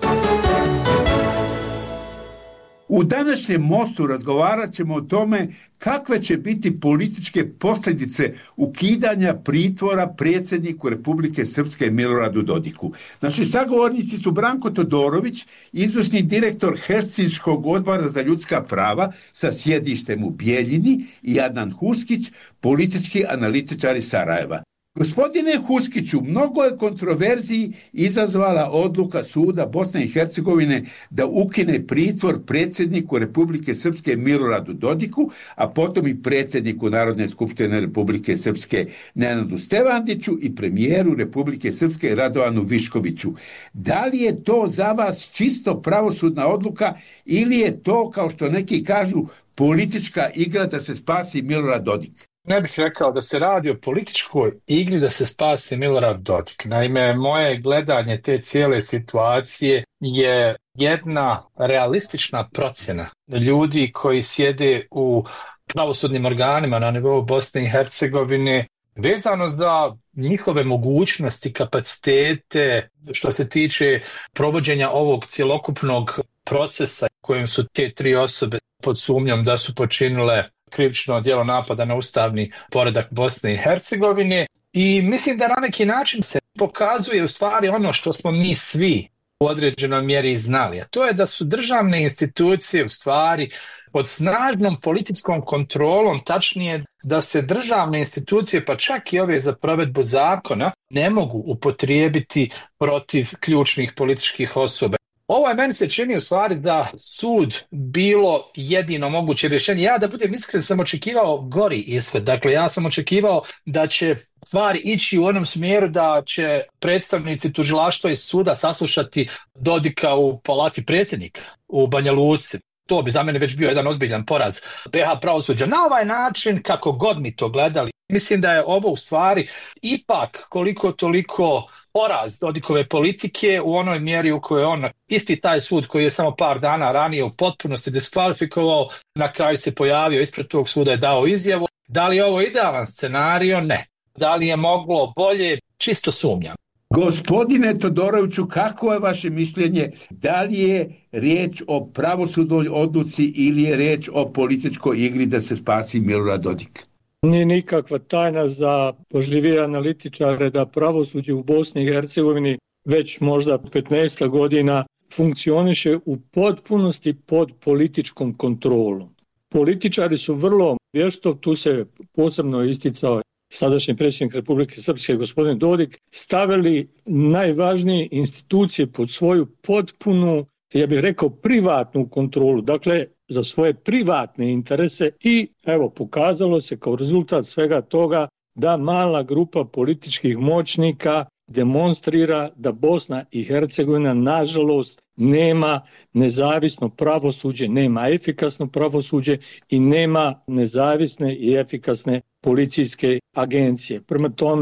Speaker 6: U današnjem Mostu razgovarat ćemo o tome kakve će biti političke posljedice ukidanja pritvora predsjedniku Republike Srpske Miloradu Dodiku. Naši sagovornici su Branko Todorović, izvršni direktor Helsinškog odbora za ljudska prava sa sjedištem u Bijeljini, i Adnan Huskić, politički analitičar iz Sarajeva. Gospodine Huskiću, mnogo je kontroverziji izazvala odluka suda Bosne i Hercegovine da ukine pritvor predsjedniku Republike Srpske Miloradu Dodiku, a potom i predsjedniku Narodne skupštine Republike Srpske Nenadu Stevandiću i premijeru Republike Srpske Radovanu Viškoviću. Da li je to za vas čisto pravosudna odluka ili je to, kao što neki kažu, politička igra da se spasi Milorad Dodik?
Speaker 7: Ne bih rekao da se radi o političkoj igri da se spasi Milorad Dodik. Naime, moje gledanje te cijele situacije je jedna realistična procjena ljudi koji sjede u pravosudnim organima na nivou Bosne i Hercegovine vezano za njihove mogućnosti, kapacitete što se tiče provođenja ovog cjelokupnog procesa kojim su te tri osobe pod sumnjom da su počinile krivično djelo napada na ustavni poredak Bosne i Hercegovine, i mislim da na neki način se pokazuje u stvari ono što smo mi svi u određenoj mjeri znali, a to je da su državne institucije u stvari pod snažnom političkom kontrolom, tačnije da se državne institucije, pa čak i ove za provedbu zakona, ne mogu upotrijebiti protiv ključnih političkih osoba. Ovo je meni se čini u stvari da sud bilo jedino moguće rješenje. Ja, da budem iskren, sam očekivao gori ishod. Dakle, ja sam očekivao da će stvari ići u onom smjeru da će predstavnici tužilaštva i suda saslušati Dodika u palati predsjednika u Banja Luci. To bi za mene već bio jedan ozbiljan poraz be ha pravosuđa. Na ovaj način, kako god mi to gledali, mislim da je ovo u stvari ipak koliko toliko poraz Dodikove politike u onoj mjeri u kojoj on, isti taj sud koji je samo par dana ranije u potpunosti diskvalifikovao, na kraju se pojavio ispred tog suda, je dao izjavu. Da li je ovo idealan scenario? Ne. Da li je moglo bolje? Čisto sumnjam.
Speaker 6: Gospodine Todoroviću, kako je vaše mišljenje? Da li je riječ o pravosudnoj odluci ili je riječ o političkoj igri da se spasi Milorad Dodik?
Speaker 8: Nije nikakva tajna za pažljivije analitičare da pravosuđe u Bosni i Hercegovini već možda petnaest godina funkcioniše u potpunosti pod političkom kontrolom. Političari su vrlo vješto, tu se posebno isticao sadašnji predsjednik Republike Srpske gospodin Dodik, stavili najvažnije institucije pod svoju potpunu, ja bih rekao, privatnu kontrolu, dakle za svoje privatne interese, i evo pokazalo se kao rezultat svega toga da mala grupa političkih moćnika demonstrira da Bosna i Hercegovina nažalost nema nezavisno pravosuđe, nema efikasno pravosuđe i nema nezavisne i efikasne policijske agencije. Prema tome,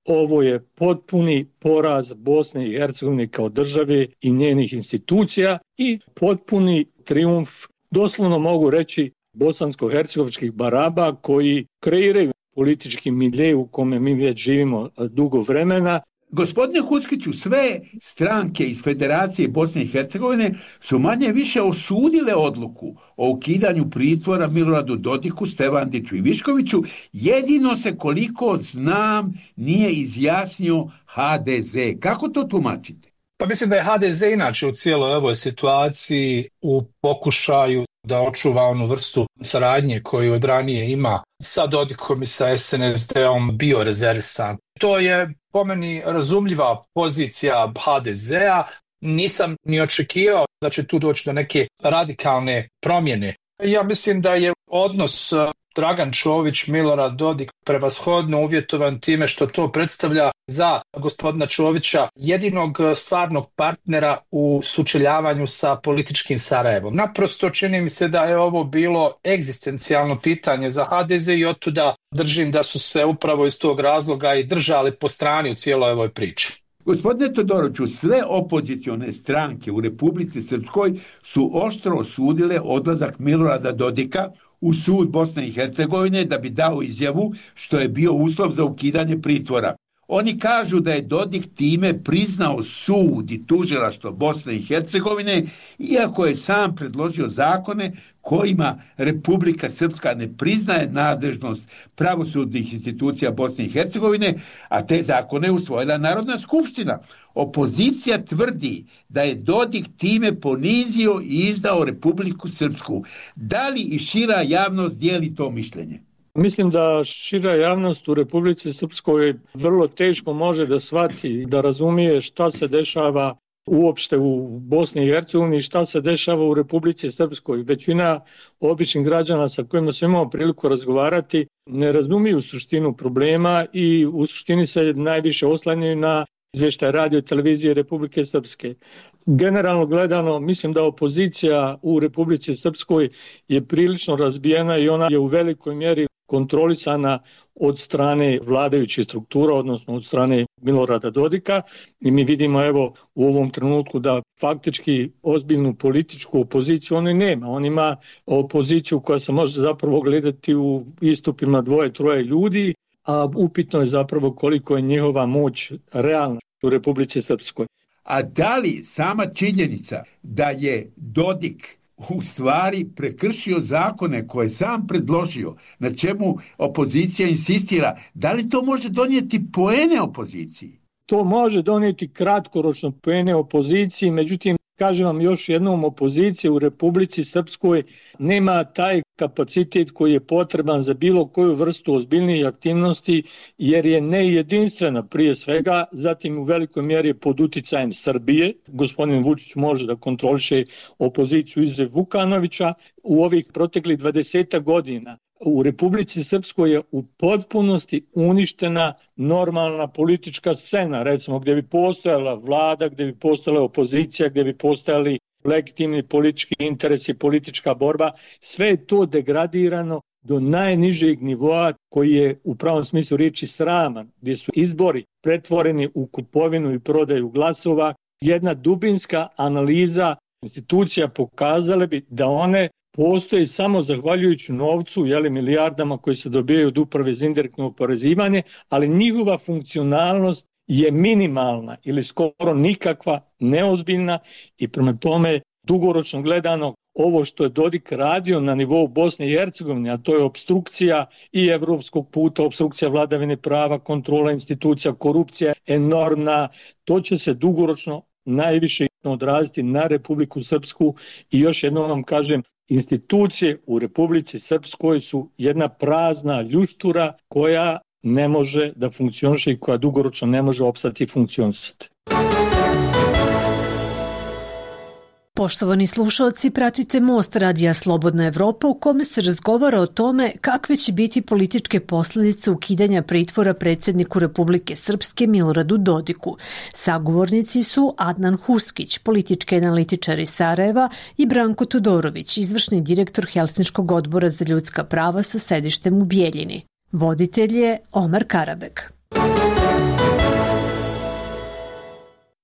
Speaker 8: ovo je potpuni poraz Bosne i Hercegovine kao države i njenih institucija i potpuni trijumf, doslovno mogu reći, bosansko-hercegovačkih baraba koji kreiraju politički milje u kome mi već živimo dugo vremena.
Speaker 6: Gospodine Huskiću, sve stranke iz Federacije Bosne i Hercegovine su manje više osudile odluku o ukidanju pritvora Miloradu Dodiku, Stevandiću i Viškoviću. Jedino se, koliko znam, nije izjasnio ha de ze. Kako to tumačite?
Speaker 7: Pa mislim da je ha de ze inače u cijeloj ovoj situaciji u pokušaju da očuva onu vrstu saradnje koju od ranije ima sa Dodikom i sa es en es de-om bio rezervisan. To je po meni razumljiva pozicija ha de zea. Nisam ni očekivao da će tu doći do neke radikalne promjene. Ja mislim da je odnos Dragan Čović, Milorad Dodik prevashodno uvjetovan time što to predstavlja za gospodina Čovića jedinog stvarnog partnera u sučeljavanju sa političkim Sarajevom. Naprosto čini mi se da je ovo bilo egzistencijalno pitanje za ha de ze i otuda držim da su se upravo iz tog razloga i držali po strani u cijeloj ovoj priči.
Speaker 6: Gospodine Todoroviću, sve opozicione stranke u Republici Srpskoj su oštro osudile odlazak Milorada Dodika u sud Bosne i Hercegovine da bi dao izjavu što je bio uslov za ukidanje pritvora. Oni kažu da je Dodik time priznao sud i tužilaštvo Bosne i Hercegovine, iako je sam predložio zakone kojima Republika Srpska ne priznaje nadležnost pravosudnih institucija Bosne i Hercegovine, a te zakone je usvojila Narodna skupština. Opozicija tvrdi da je Dodik time ponizio i izdao Republiku Srpsku. Da li i šira javnost dijeli to mišljenje?
Speaker 8: Mislim da šira javnost u Republici Srpskoj vrlo teško može da shvati, da razumije šta se dešava uopšte u Bosni i Hercegovini, šta se dešava u Republici Srpskoj. Većina običnih građana sa kojima smo imali priliku razgovarati ne razumiju suštinu problema i u suštini se najviše oslanjaju na izvještaj radio i televizije Republike Srpske. Generalno gledano, mislim da opozicija u Republici Srpskoj je prilično razbijena i ona je u velikoj mjeri kontrolisana od strane vladajućih struktura, odnosno od strane Milorada Dodika, i mi vidimo evo u ovom trenutku da faktički ozbiljnu političku opoziciju on nema. On ima opoziciju koja se može zapravo gledati u istupima dvoje, troje ljudi, a upitno je zapravo koliko je njihova moć realna u Republici Srpskoj.
Speaker 6: A da li sama činjenica da je Dodik u stvari prekršio zakone koje je sam predložio, na čemu opozicija insistira, da li to može donijeti poene opoziciji?
Speaker 8: To može donijeti kratkoročno poene opoziciji, međutim, kažem vam još jednom, opozicija u Republici Srpskoj nema taj kapacitet koji je potreban za bilo koju vrstu ozbiljnije aktivnosti, jer je nejedinstvena prije svega, zatim u velikoj mjeri pod uticajem Srbije. Gospodin Vučić može da kontroliše opoziciju izuzev Vukanovića. U ovih proteklih dvadeset godina u Republici Srpskoj je u potpunosti uništena normalna politička scena, recimo gdje bi postojala vlada, gdje bi postojala opozicija, gdje bi postojali legitimni politički interesi, politička borba. Sve je to degradirano do najnižeg nivoa koji je u pravom smislu riječi sraman, gdje su izbori pretvoreni u kupovinu i prodaju glasova. Jedna dubinska analiza institucija pokazale bi da one postoji samo zahvaljujući novcu, jeli, milijardama koji se dobijaju od uprave za indirektno oporezivanje, ali njihova funkcionalnost je minimalna ili skoro nikakva, neozbiljna, i prema tome dugoročno gledano ovo što je Dodik radio na nivou Bosne i Hercegovine, a to je opstrukcija i evropskog puta, opstrukcija vladavine prava, kontrola institucija, korupcija enormna, to će se dugoročno najviše odraziti na Republiku Srpsku. I još jednom vam kažem, institucije u Republici Srpskoj su jedna prazna ljuštura koja ne može da funkcioniše i koja dugoročno ne može opstati i funkcionisati.
Speaker 9: Poštovani slušalci, pratite Most radija Slobodna Evropa u kome se razgovara o tome kakve će biti političke posljedice ukidanja pritvora predsjedniku Republike Srpske Miloradu Dodiku. Sagovornici su Adnan Huskić, politički analitičar iz Sarajeva, i Branko Todorović, izvršni direktor Helsinškog odbora za ljudska prava sa sedištem u Bijeljini. Voditelj je Omar Karabek.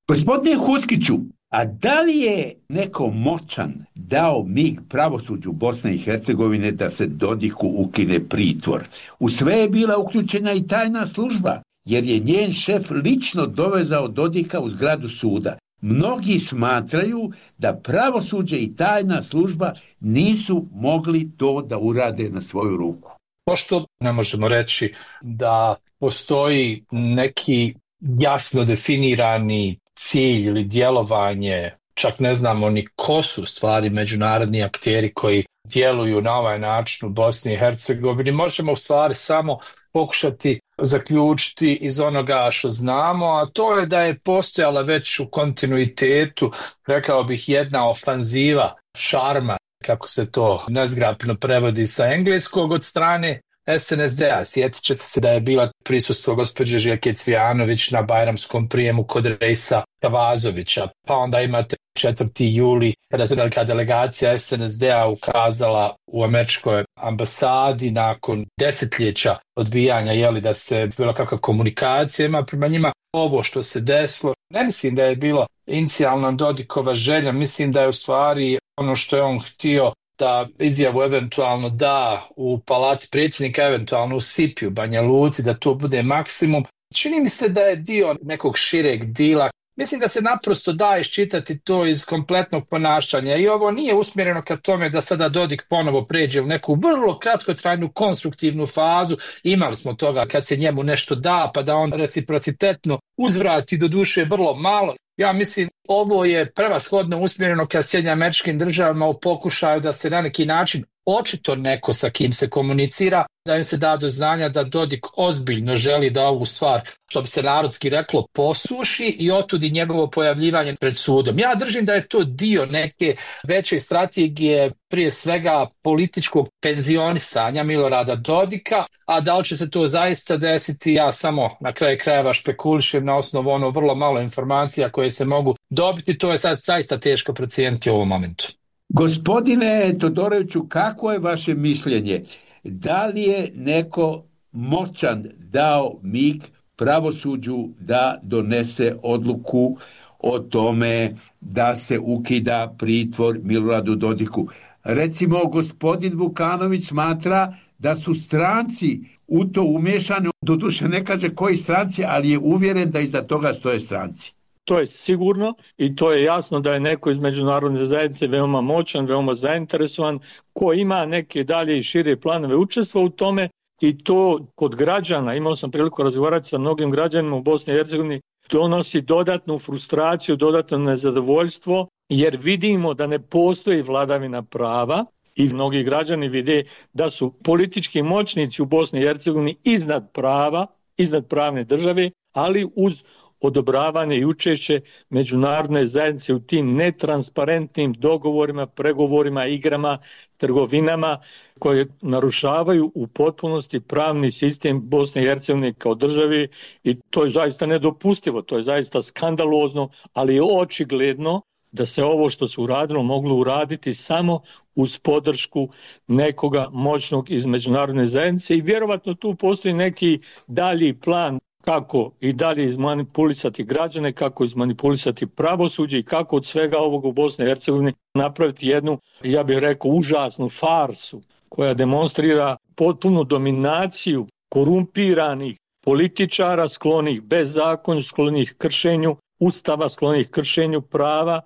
Speaker 6: Gospodine Huskiću, a da li je neko moćan dao mig pravosuđu Bosne i Hercegovine da se Dodiku ukine pritvor? U sve je bila uključena i tajna služba, jer je njen šef lično dovezao Dodika u zgradu suda. Mnogi smatraju da pravosuđe i tajna služba nisu mogli to da urade na svoju ruku.
Speaker 7: Pošto ne možemo reći da postoji neki jasno definirani cilj ili djelovanje, čak ne znamo ni ko su stvari međunarodni akteri koji djeluju na ovaj način u Bosni i Hercegovini, možemo u stvari samo pokušati zaključiti iz onoga što znamo, a to je da je postojala već u kontinuitetu, rekao bih, jedna ofanziva šarma, kako se to nezgrapno prevodi sa engleskog, od strane S N S D-a. Sjetit ćete se da je bila prisustvo gospođe Željke Cvijanović na bajramskom prijemu kod Rejsa Kavazovića. Pa onda imate četvrti juli kada se velika delegacija S N S D-a ukazala u američkoj ambasadi nakon desetljeća odbijanja, jeli, da se bilo kakva komunikacija ima prema njima. Ovo što se desilo, ne mislim da je bilo inicijalna Dodikova želja, mislim da je u stvari ono što je on htio da izjavu eventualno da u palati predsjednika, eventualno u Sipiju, Banja Luci, da to bude maksimum. Čini mi se da je dio nekog šireg dila. Mislim da se naprosto da iščitati to iz kompletnog ponašanja i ovo nije usmjereno ka tome da sada Dodik ponovo pređe u neku vrlo kratkotrajnu konstruktivnu fazu. Imali smo toga kad se njemu nešto da, pa da on reciprocitetno uzvrati, do duše vrlo malo. Ja mislim ovo je prevashodno usmjereno ka Sjedinjenim Američkim Državama u pokušaju da se na neki način očito neko sa kim se komunicira, da im se da do znanja da Dodik ozbiljno želi da ovu stvar, što bi se narodski reklo, posuši i otudi njegovo pojavljivanje pred sudom. Ja držim da je to dio neke veće strategije, prije svega političkog penzionisanja Milorada Dodika, a da li će se to zaista desiti, ja samo na kraju krajeva špekulišem na osnovu ono vrlo malo informacija koje se mogu dobiti, to je sad zaista teško procijeniti u ovom momentu.
Speaker 6: Gospodine Todoroviću, kako je vaše mišljenje? Da li je neko moćan dao mig pravosuđu da donese odluku o tome da se ukida pritvor Miloradu Dodiku? Recimo, gospodin Vukanović smatra da su stranci u to umješani, doduše ne kaže koji stranci, ali je uvjeren da iza toga stoje stranci.
Speaker 8: To je sigurno i to je jasno da je neko iz međunarodne zajednice veoma moćan, veoma zainteresovan, ko ima neke dalje i šire planove učestva u tome i to kod građana, imao sam priliku razgovarati sa mnogim građanima u Bosni i Hercegovini, donosi dodatnu frustraciju, dodatno nezadovoljstvo jer vidimo da ne postoji vladavina prava i mnogi građani vide da su politički moćnici u Bosni i Hercegovini iznad prava, iznad pravne države, ali uz odobravanje i učešće međunarodne zajednice u tim netransparentnim dogovorima, pregovorima, igrama, trgovinama koje narušavaju u potpunosti pravni sistem Bosne i Hercegovine kao državi i to je zaista nedopustivo, to je zaista skandalozno, ali je očigledno da se ovo što se uradilo moglo uraditi samo uz podršku nekoga moćnog iz međunarodne zajednice i vjerovatno tu postoji neki dalji plan kako i dalje izmanipulisati građane, kako izmanipulisati pravosuđe i kako od svega ovog u Bosni i Hercegovini napraviti jednu, ja bih rekao, užasnu farsu koja demonstrira potpunu dominaciju korumpiranih političara sklonih bezakonju, sklonih kršenju ustava, sklonih kršenju prava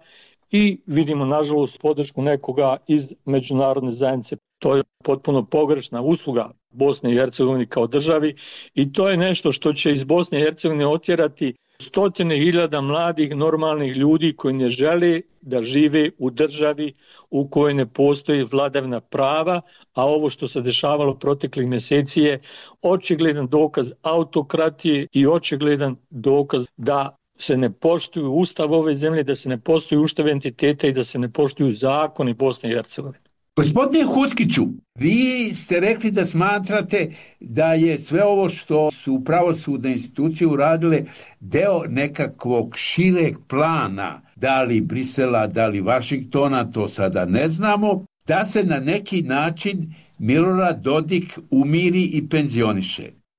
Speaker 8: i vidimo nažalost podršku nekoga iz međunarodne zajednice. To je potpuno pogrešna usluga Bosne i Hercegovine kao državi i to je nešto što će iz Bosne i Hercegovine otjerati stotine hiljada mladih normalnih ljudi koji ne žele da žive u državi u kojoj ne postoji vladavina prava, a ovo što se dešavalo proteklih mjeseci je očigledan dokaz autokratije i očigledan dokaz da se ne poštuju ustav ove zemlje, da se ne poštuju ustav entiteta i da se ne poštuju zakoni Bosne i Hercegovine.
Speaker 6: Gospodine Huskiću, vi ste rekli da smatrate da je sve ovo što su pravosudne institucije uradile deo nekakvog šireg plana, da li Brisela, da li Vašingtona, to sada ne znamo, da se na neki način Milorad Dodik umiri i penzioniše.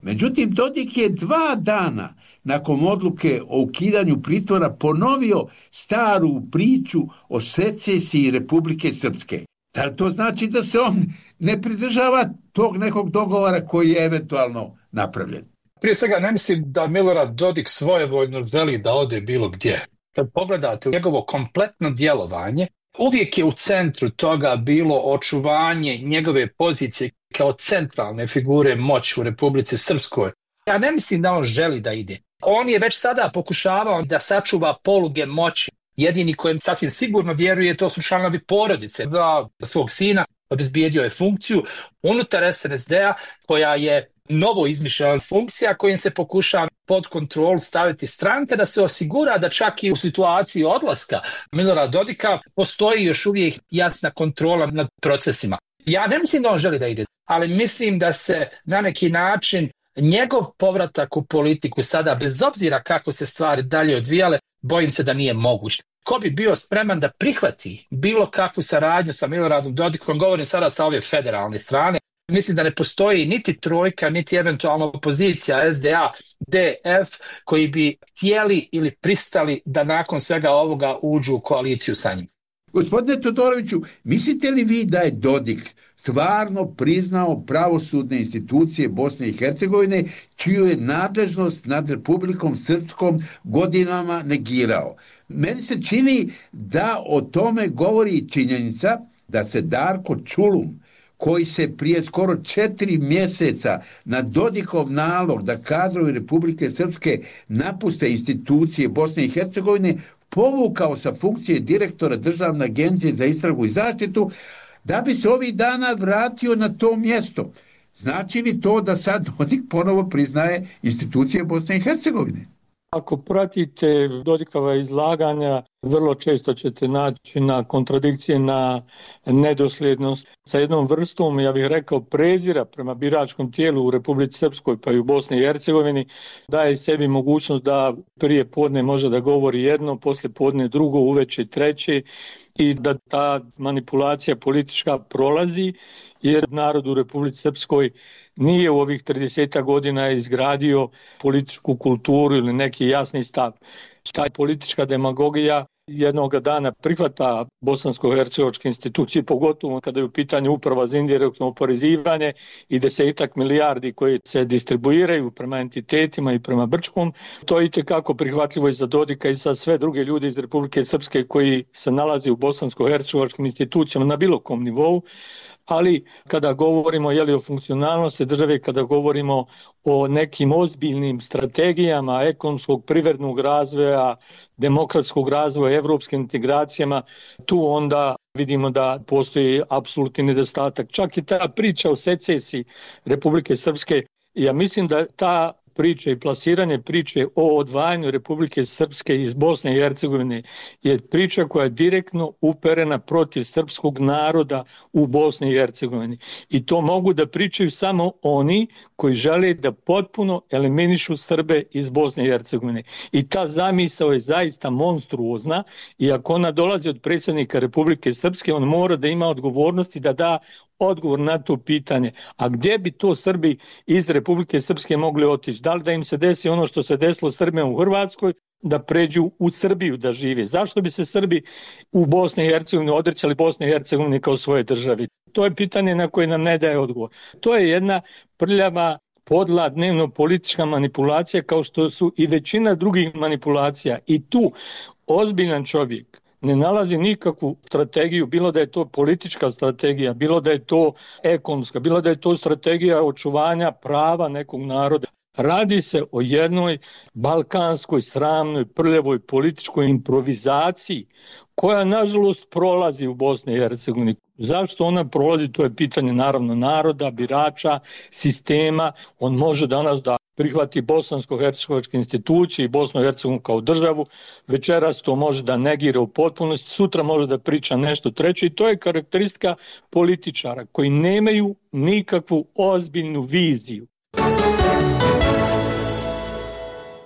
Speaker 6: Međutim, Dodik je dva dana nakon odluke o ukidanju pritvora ponovio staru priču o secesiji Republike Srpske. Da li to znači da se on ne pridržava tog nekog dogovora koji je eventualno napravljen?
Speaker 7: Prije svega, ne mislim da Milorad Dodik svojevoljno želi da ode bilo gdje. Kad pogledate njegovo kompletno djelovanje, uvijek je u centru toga bilo očuvanje njegove pozicije kao centralne figure moći u Republici Srpskoj. Ja ne mislim da on želi da ide. On je već sada pokušavao da sačuva poluge moći. Jedini kojem sasvim sigurno vjeruje, to su članovi porodice. Za svog sina obezbijedio je funkciju unutar es en es de-a koja je novo izmišljena funkcija kojim se pokuša pod kontrolu staviti stranka da se osigura da čak i u situaciji odlaska Milorada Dodika postoji još uvijek jasna kontrola nad procesima. Ja ne mislim da on želi da ide, ali mislim da se na neki način njegov povratak u politiku sada, bez obzira kako se stvari dalje odvijale, bojim se da nije moguć. Ko bi bio spreman da prihvati bilo kakvu saradnju sa Miloradom Dodikom, govorim sada sa ove federalne strane, mislim da ne postoji niti trojka, niti eventualno opozicija es de a, de ef koji bi htjeli ili pristali da nakon svega ovoga uđu u koaliciju sa njim.
Speaker 6: Gospodine Todoroviću, mislite li vi da je Dodik stvarno priznao pravosudne institucije Bosne i Hercegovine, čiju je nadležnost nad Republikom Srpskom godinama negirao? Meni se čini da o tome govori činjenica da se Darko Čulum, koji se prije skoro četiri mjeseca na Dodikov nalog da kadrovi Republike Srpske napuste institucije Bosne i Hercegovine, povukao sa funkcije direktora Državne agencije za istragu i zaštitu, da bi se ovih dana vratio na to mjesto. Znači li to da sad Dodik ponovo priznaje institucije Bosne i Hercegovine?
Speaker 8: Ako pratite Dodikova izlaganja, vrlo često ćete naći na kontradikcije, na nedosljednost sa jednom vrstom, ja bih rekao, prezira prema biračkom tijelu u Republici Srpskoj pa i u Bosni i Hercegovini, daje sebi mogućnost da prije podne može da govori jedno, poslije podne drugo, uveče treće i da ta manipulacija politička prolazi, jer narod u Republici Srpskoj nije u ovih trideset godina izgradio političku kulturu ili neki jasni stav. Ta politička demagogija jednoga dana prihvata bosansko-hercegovačke institucije, pogotovo kada je u pitanju uprava za indirektno oporezivanje i desetak milijardi koje se distribuiraju prema entitetima i prema Brčkom. To je itekako prihvatljivo i za Dodika i za sve druge ljude iz Republike Srpske koji se nalaze u bosansko-hercegovačkim institucijama na bilo kom nivou. Ali kada govorimo jeli, o funkcionalnosti države, kada govorimo o nekim ozbiljnim strategijama ekonomskog, privrednog razvoja, demokratskog razvoja, evropskim integracijama, tu onda vidimo da postoji apsolutni nedostatak. Čak i ta priča o secesiji Republike Srpske, ja mislim da ta priče i plasiranje priče o odvajanju Republike Srpske iz Bosne i Hercegovine je priča koja je direktno uperena protiv srpskog naroda u Bosni i Hercegovini. I to mogu da pričaju samo oni koji žele da potpuno eliminišu Srbe iz Bosne i Hercegovine. I ta zamisao je zaista monstruozna i ako ona dolazi od predsjednika Republike Srpske, on mora da ima odgovornosti da da odgovor na to pitanje. A gdje bi to Srbi iz Republike Srpske mogli otići? Da li da im se desi ono što se desilo Srbima u Hrvatskoj, da pređu u Srbiju da žive? Zašto bi se Srbi u Bosni i Hercegovini odrećali Bosne i Hercegovine kao svoje državi? To je pitanje na koje nam ne daje odgovor. To je jedna prljava, podla, dnevno politička manipulacija kao što su i većina drugih manipulacija. I tu ozbiljan čovjek ne nalazi nikakvu strategiju, bilo da je to politička strategija, bilo da je to ekonomska, bilo da je to strategija očuvanja prava nekog naroda. Radi se o jednoj balkanskoj, sramnoj, prljavoj političkoj improvizaciji koja nažalost prolazi u Bosni i Hercegovini. Zašto ona prolazi, to je pitanje naravno naroda, birača, sistema. On može danas da prihvati bosansko-hercegovačke institucije i Bosnu i Hercegovinu kao državu, večeras to može da negira u potpunosti, sutra može da priča nešto treće i to je karakteristika političara koji nemaju nikakvu ozbiljnu viziju.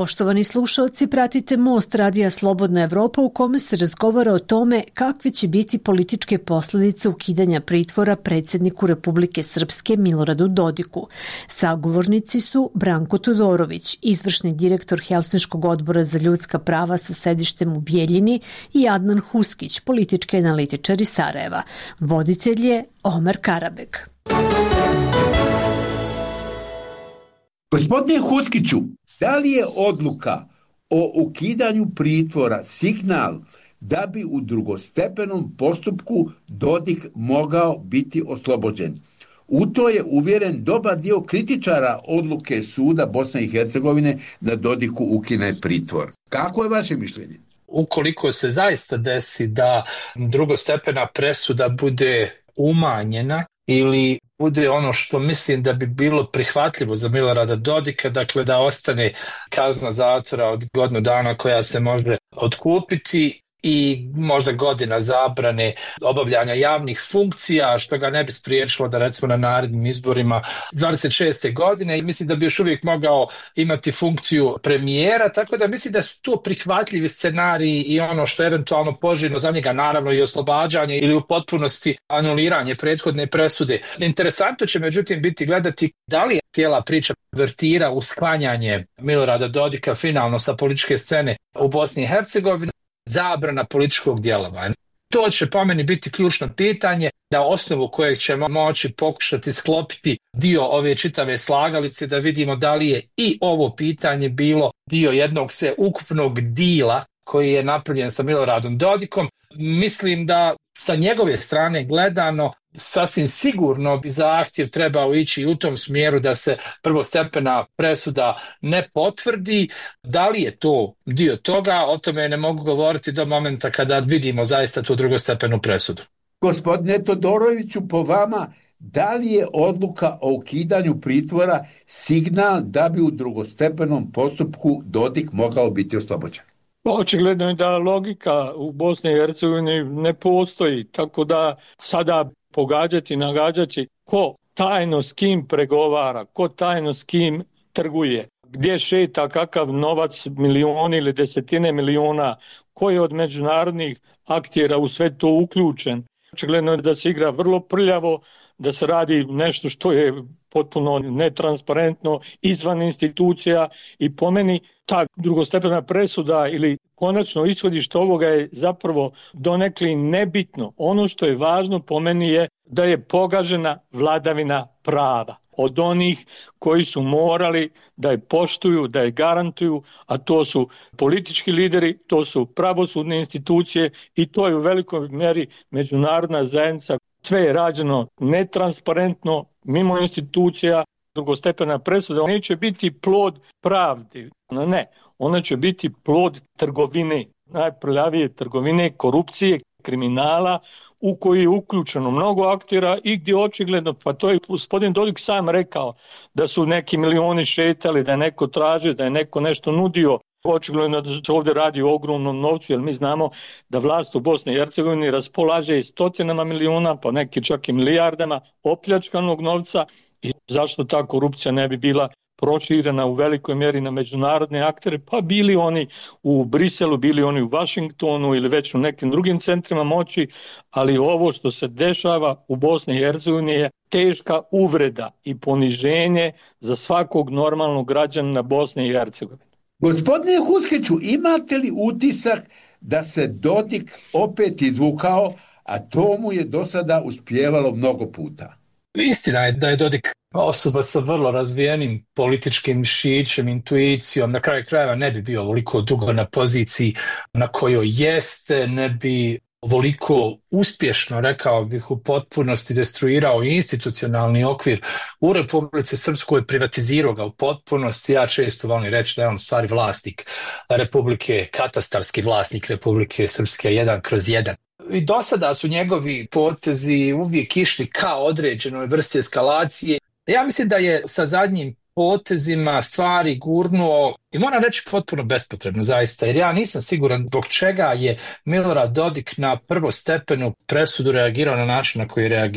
Speaker 9: Poštovani slušalci, pratite Most radija Slobodna Evropa u kome se razgovara o tome kakve će biti političke posljedice ukidanja pritvora predsjedniku Republike Srpske Miloradu Dodiku. Sagovornici su Branko Todorović, izvršni direktor Helsinškog odbora za ljudska prava sa sedištem u Bijeljini, i Adnan Huskić, politički analitičar iz Sarajeva. Voditelj je Omer Karabek.
Speaker 6: Gospodine Huskiću, da li je odluka o ukidanju pritvora signal da bi u drugostepenom postupku Dodik mogao biti oslobođen? U to je uvjeren dobar dio kritičara odluke suda Bosne i Hercegovine da Dodiku ukine pritvor. Kako je vaše mišljenje?
Speaker 7: Ukoliko se zaista desi da drugostepena presuda bude umanjena ili bude ono što mislim da bi bilo prihvatljivo za Milorada Dodika, dakle da ostane kazna zatvora od godinu dana koja se može otkupiti i možda godina zabrane obavljanja javnih funkcija, što ga ne bi spriječilo da recimo na narednim izborima dvadeset šeste godine i mislim da bi još uvijek mogao imati funkciju premijera, tako da mislim da su to prihvatljivi scenariji i ono što je eventualno poželjno za njega, naravno i oslobađanje ili u potpunosti anuliranje prethodne presude. Interesantno će međutim biti gledati da li je cijela priča vertira u sklanjanje Milorada Dodika finalno sa političke scene u Bosni i Hercegovini, zabrana političkog djelovanja. To će po meni biti ključno pitanje na osnovu kojeg ćemo moći pokušati sklopiti dio ove čitave slagalice da vidimo da li je i ovo pitanje bilo dio jednog sveukupnog dila koji je napravljen sa Miloradom Dodikom. Mislim da sa njegove strane gledano sasvim sigurno bi zahtjev trebao ići u tom smjeru da se prvostepena presuda ne potvrdi. Da li je to dio toga, o tome ne mogu govoriti do momenta kada vidimo zaista tu drugostepenu presudu.
Speaker 6: Gospodine Todoroviću, po vama, da li je odluka o ukidanju pritvora signal da bi u drugostepenom postupku Dodik mogao biti oslobođen?
Speaker 8: Očigledno je da logika u Bosni i Hercegovini ne postoji, tako da sada pogađati, nagađati ko tajno s kim pregovara, ko tajno s kim trguje, gdje šeta kakav novac, milioni ili desetine miliona, ko je od međunarodnih aktera u sve to uključen. Očigledno je da se igra vrlo prljavo, da se radi nešto što je potpuno netransparentno, izvan institucija i po meni ta drugostepena presuda ili konačno ishodište ovoga je zapravo donekli nebitno. Ono što je važno po meni je da je pogažena vladavina prava od onih koji su morali da je poštuju, da je garantuju, a to su politički lideri, to su pravosudne institucije i to je u velikoj mjeri međunarodna zajednica. Sve je rađeno netransparentno, mimo institucija. Drugostepena presuda neće biti plod pravde, ne, ona će biti plod trgovine, najprljavije trgovine, korupcije, kriminala u koji je uključeno mnogo aktera i gdje očigledno, pa to je gospodin Dodik sam rekao, da su neki milioni šetali, da je neko tražio, da je neko nešto nudio. Očigledno da se ovdje radi o ogromnom novcu, jer mi znamo da vlast u Bosni i Hercegovini raspolaže stotinama miliona, pa neki čak i milijardama opljačkanog novca i zašto ta korupcija ne bi bila proširena u velikoj mjeri na međunarodne aktere, pa bili oni u Briselu, bili oni u Washingtonu ili već u nekim drugim centrima moći, ali ovo što se dešava u Bosni i Hercegovini je teška uvreda i poniženje za svakog normalnog građanina Bosne i Hercegovine.
Speaker 6: Gospodine Huskiću, imate li utisak da se Dodik opet izvukao, a to mu je do sada uspijevalo mnogo puta?
Speaker 7: Istina je da je Dodik osoba sa vrlo razvijenim političkim mišićem, intuicijom, na kraju krajeva ne bi bio ovoliko dugo na poziciji na kojoj jeste, ne bi ovoliko uspješno, rekao bih, u potpunosti destruirao institucionalni okvir u Republici Srpskoj, privatizirao ga u potpunosti. Ja često volim reći da je on stvari vlasnik Republike, katastarski vlasnik Republike Srpske, jedan kroz jedan. I do sada su njegovi potezi uvijek išli ka određenoj vrsti eskalacije. Ja mislim da je sa zadnjim potezima stvari gurnuo i moram reći potpuno bespotrebno zaista, jer ja nisam siguran zbog čega je Milorad Dodik na prvostepenu presudu reagirao na način na koji je reagirao.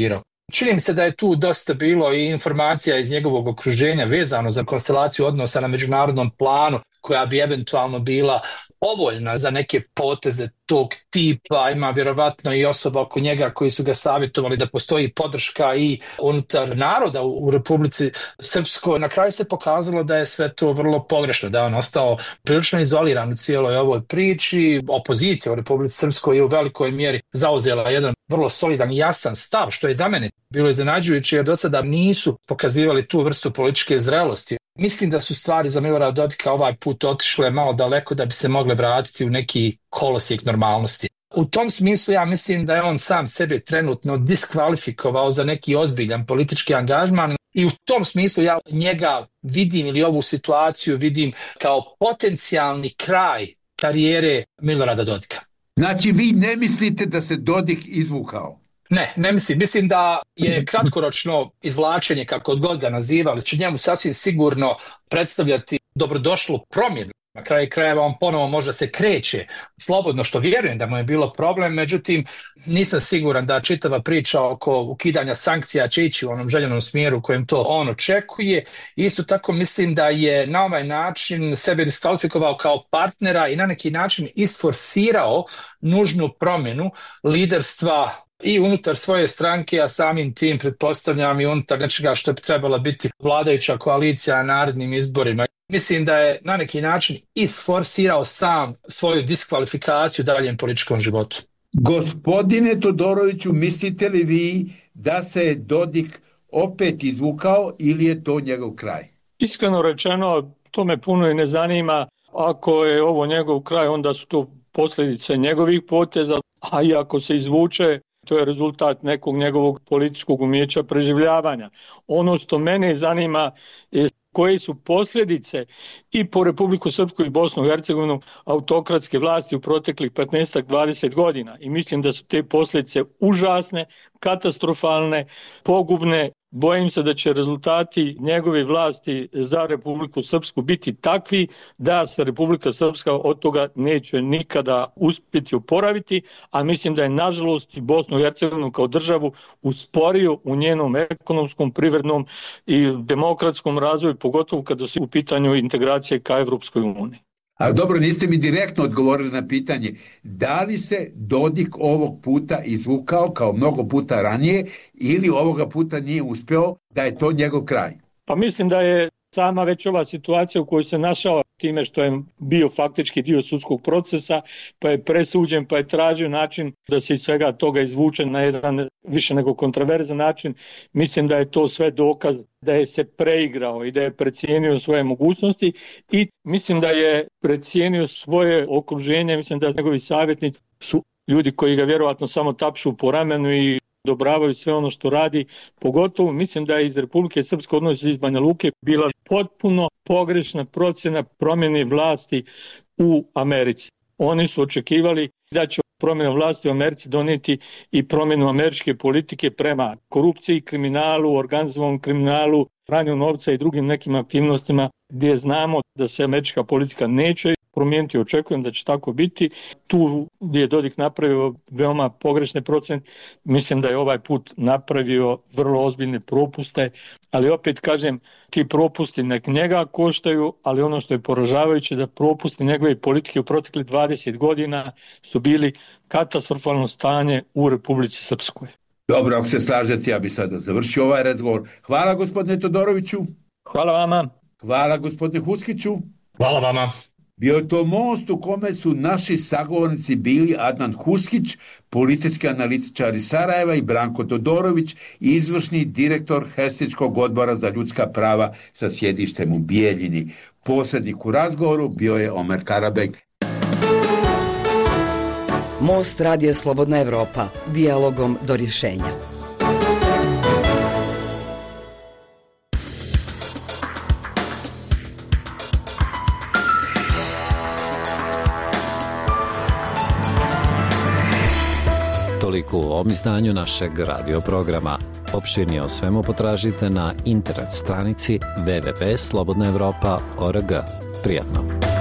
Speaker 7: Čini mi se da je tu dosta bilo i informacija iz njegovog okruženja vezano za konstelaciju odnosa na međunarodnom planu koja bi eventualno bila povoljna za neke poteze tog tipa. Ima vjerovatno i osoba oko njega koji su ga savjetovali da postoji podrška i unutar naroda u Republici Srpskoj. Na kraju se pokazalo da je sve to vrlo pogrešno, da je on ostao prilično izoliran u cijeloj ovoj priči. Opozicija u Republici Srpskoj je u velikoj mjeri zauzela jedan vrlo solidan i jasan stav, što je za mene bilo iznenađujuće jer do sada nisu pokazivali tu vrstu političke zrelosti. Mislim da su stvari za Milorada Dodika ovaj put otišle malo daleko da bi se mogle vratiti u neki kolosijek normalnosti. U tom smislu ja mislim da je on sam sebe trenutno diskvalifikovao za neki ozbiljan politički angažman i u tom smislu ja njega vidim ili ovu situaciju vidim kao potencijalni kraj karijere Milorada Dodika.
Speaker 6: Znači vi ne mislite da se Dodik izvukao?
Speaker 7: Ne, ne mislim. Mislim da je kratkoročno izvlačenje, kako god ga nazivali, će njemu sasvim sigurno predstavljati dobrodošlu promjenu. Na kraju krajeva on ponovo možda se kreće slobodno, što vjerujem da mu je bilo problem, međutim nisam siguran da čitava priča oko ukidanja sankcija će ići u onom željenom smjeru kojem to on očekuje. Isto tako mislim da je na ovaj način sebe diskvalifikovao kao partnera i na neki način isforsirao nužnu promjenu liderstva i unutar svoje stranke, a samim tim pretpostavljam i unutar nečega što bi trebala biti vladajuća koalicija na narednim izborima. Mislim da je na neki način isforsirao sam svoju diskvalifikaciju u daljem političkom životu.
Speaker 6: Gospodine Todoroviću, mislite li vi da se Dodik opet izvukao ili je to njegov kraj?
Speaker 8: Iskreno rečeno, to me puno i ne zanima. Ako je ovo njegov kraj, onda su to posljedice njegovih poteza, a i ako se izvuče, to je rezultat nekog njegovog političkog umijeća preživljavanja. Ono što mene zanima je koje su posljedice i po Republiku Srpsku i Bosnu i Hercegovinu autokratske vlasti u proteklih petnaest do dvadeset godina. I mislim da su te posljedice užasne, katastrofalne, pogubne. Bojim se da će rezultati njegove vlasti za Republiku Srpsku biti takvi da se Republika Srpska od toga neće nikada uspjeti oporaviti, a mislim da je nažalost i Bosnu i Hercegovinu kao državu usporio u njenom ekonomskom, privrednom i demokratskom razvoju, pogotovo kada su u pitanju integracije ka Evropskoj uniji.
Speaker 6: A dobro, niste mi direktno odgovorili na pitanje da li se Dodik ovog puta izvukao kao mnogo puta ranije ili ovoga puta nije uspio, da je to njegov kraj?
Speaker 8: Pa mislim da je sama već ova situacija u kojoj se našao time što je bio faktički dio sudskog procesa, pa je presuđen, pa je tražio način da se iz svega toga izvuče na jedan više nego kontroverzan način. Mislim da je to sve dokaz da je se preigrao i da je precijenio svoje mogućnosti i mislim da je precijenio svoje okruženje. Mislim da njegovi savjetnici su ljudi koji ga vjerovatno samo tapšu po ramenu i odobravaju sve ono što radi. Pogotovo mislim da je iz Republike Srpske, odnosno iz Banja Luke, bila potpuno pogrešna procjena promjene vlasti u Americi. Oni su očekivali da će promjena vlasti u Americi donijeti i promjenu američke politike prema korupciji, kriminalu, organizovanom kriminalu, pranju novca i drugim nekim aktivnostima gdje znamo da se američka politika neće promijeniti. Očekujem da će tako biti. Tu gdje je Dodik napravio veoma pogrešne procjene, mislim da je ovaj put napravio vrlo ozbiljne propuste, ali opet kažem, ti propusti nek njega koštaju, ali ono što je poražavajuće da propusti njegove politike u proteklih dvadeset godina su bili katastrofalno stanje u Republici Srpskoj.
Speaker 6: Dobro, ako se slažete, ja bi sada završio ovaj razgovor. Hvala gospodine Todoroviću.
Speaker 8: Hvala vama.
Speaker 6: Hvala gospodine Huskiću.
Speaker 7: Hvala vama.
Speaker 6: Bio je to most u kome su naši sagovornici bili Adnan Huskić, politički analitičar iz Sarajeva, i Branko Todorović, izvršni direktor Helsinškog odbora za ljudska prava sa sjedištem u Bijeljini. Posrednik u razgovoru bio je Omer Karabeg.
Speaker 5: Most Radio Slobodna Evropa. Dijalogom do rješenja.
Speaker 4: Toliko u ovom izdanju našeg radio programa. Opširnije o svemu potražite na internet stranici w w w tačka slobodna evropa tačka org. Prijatno.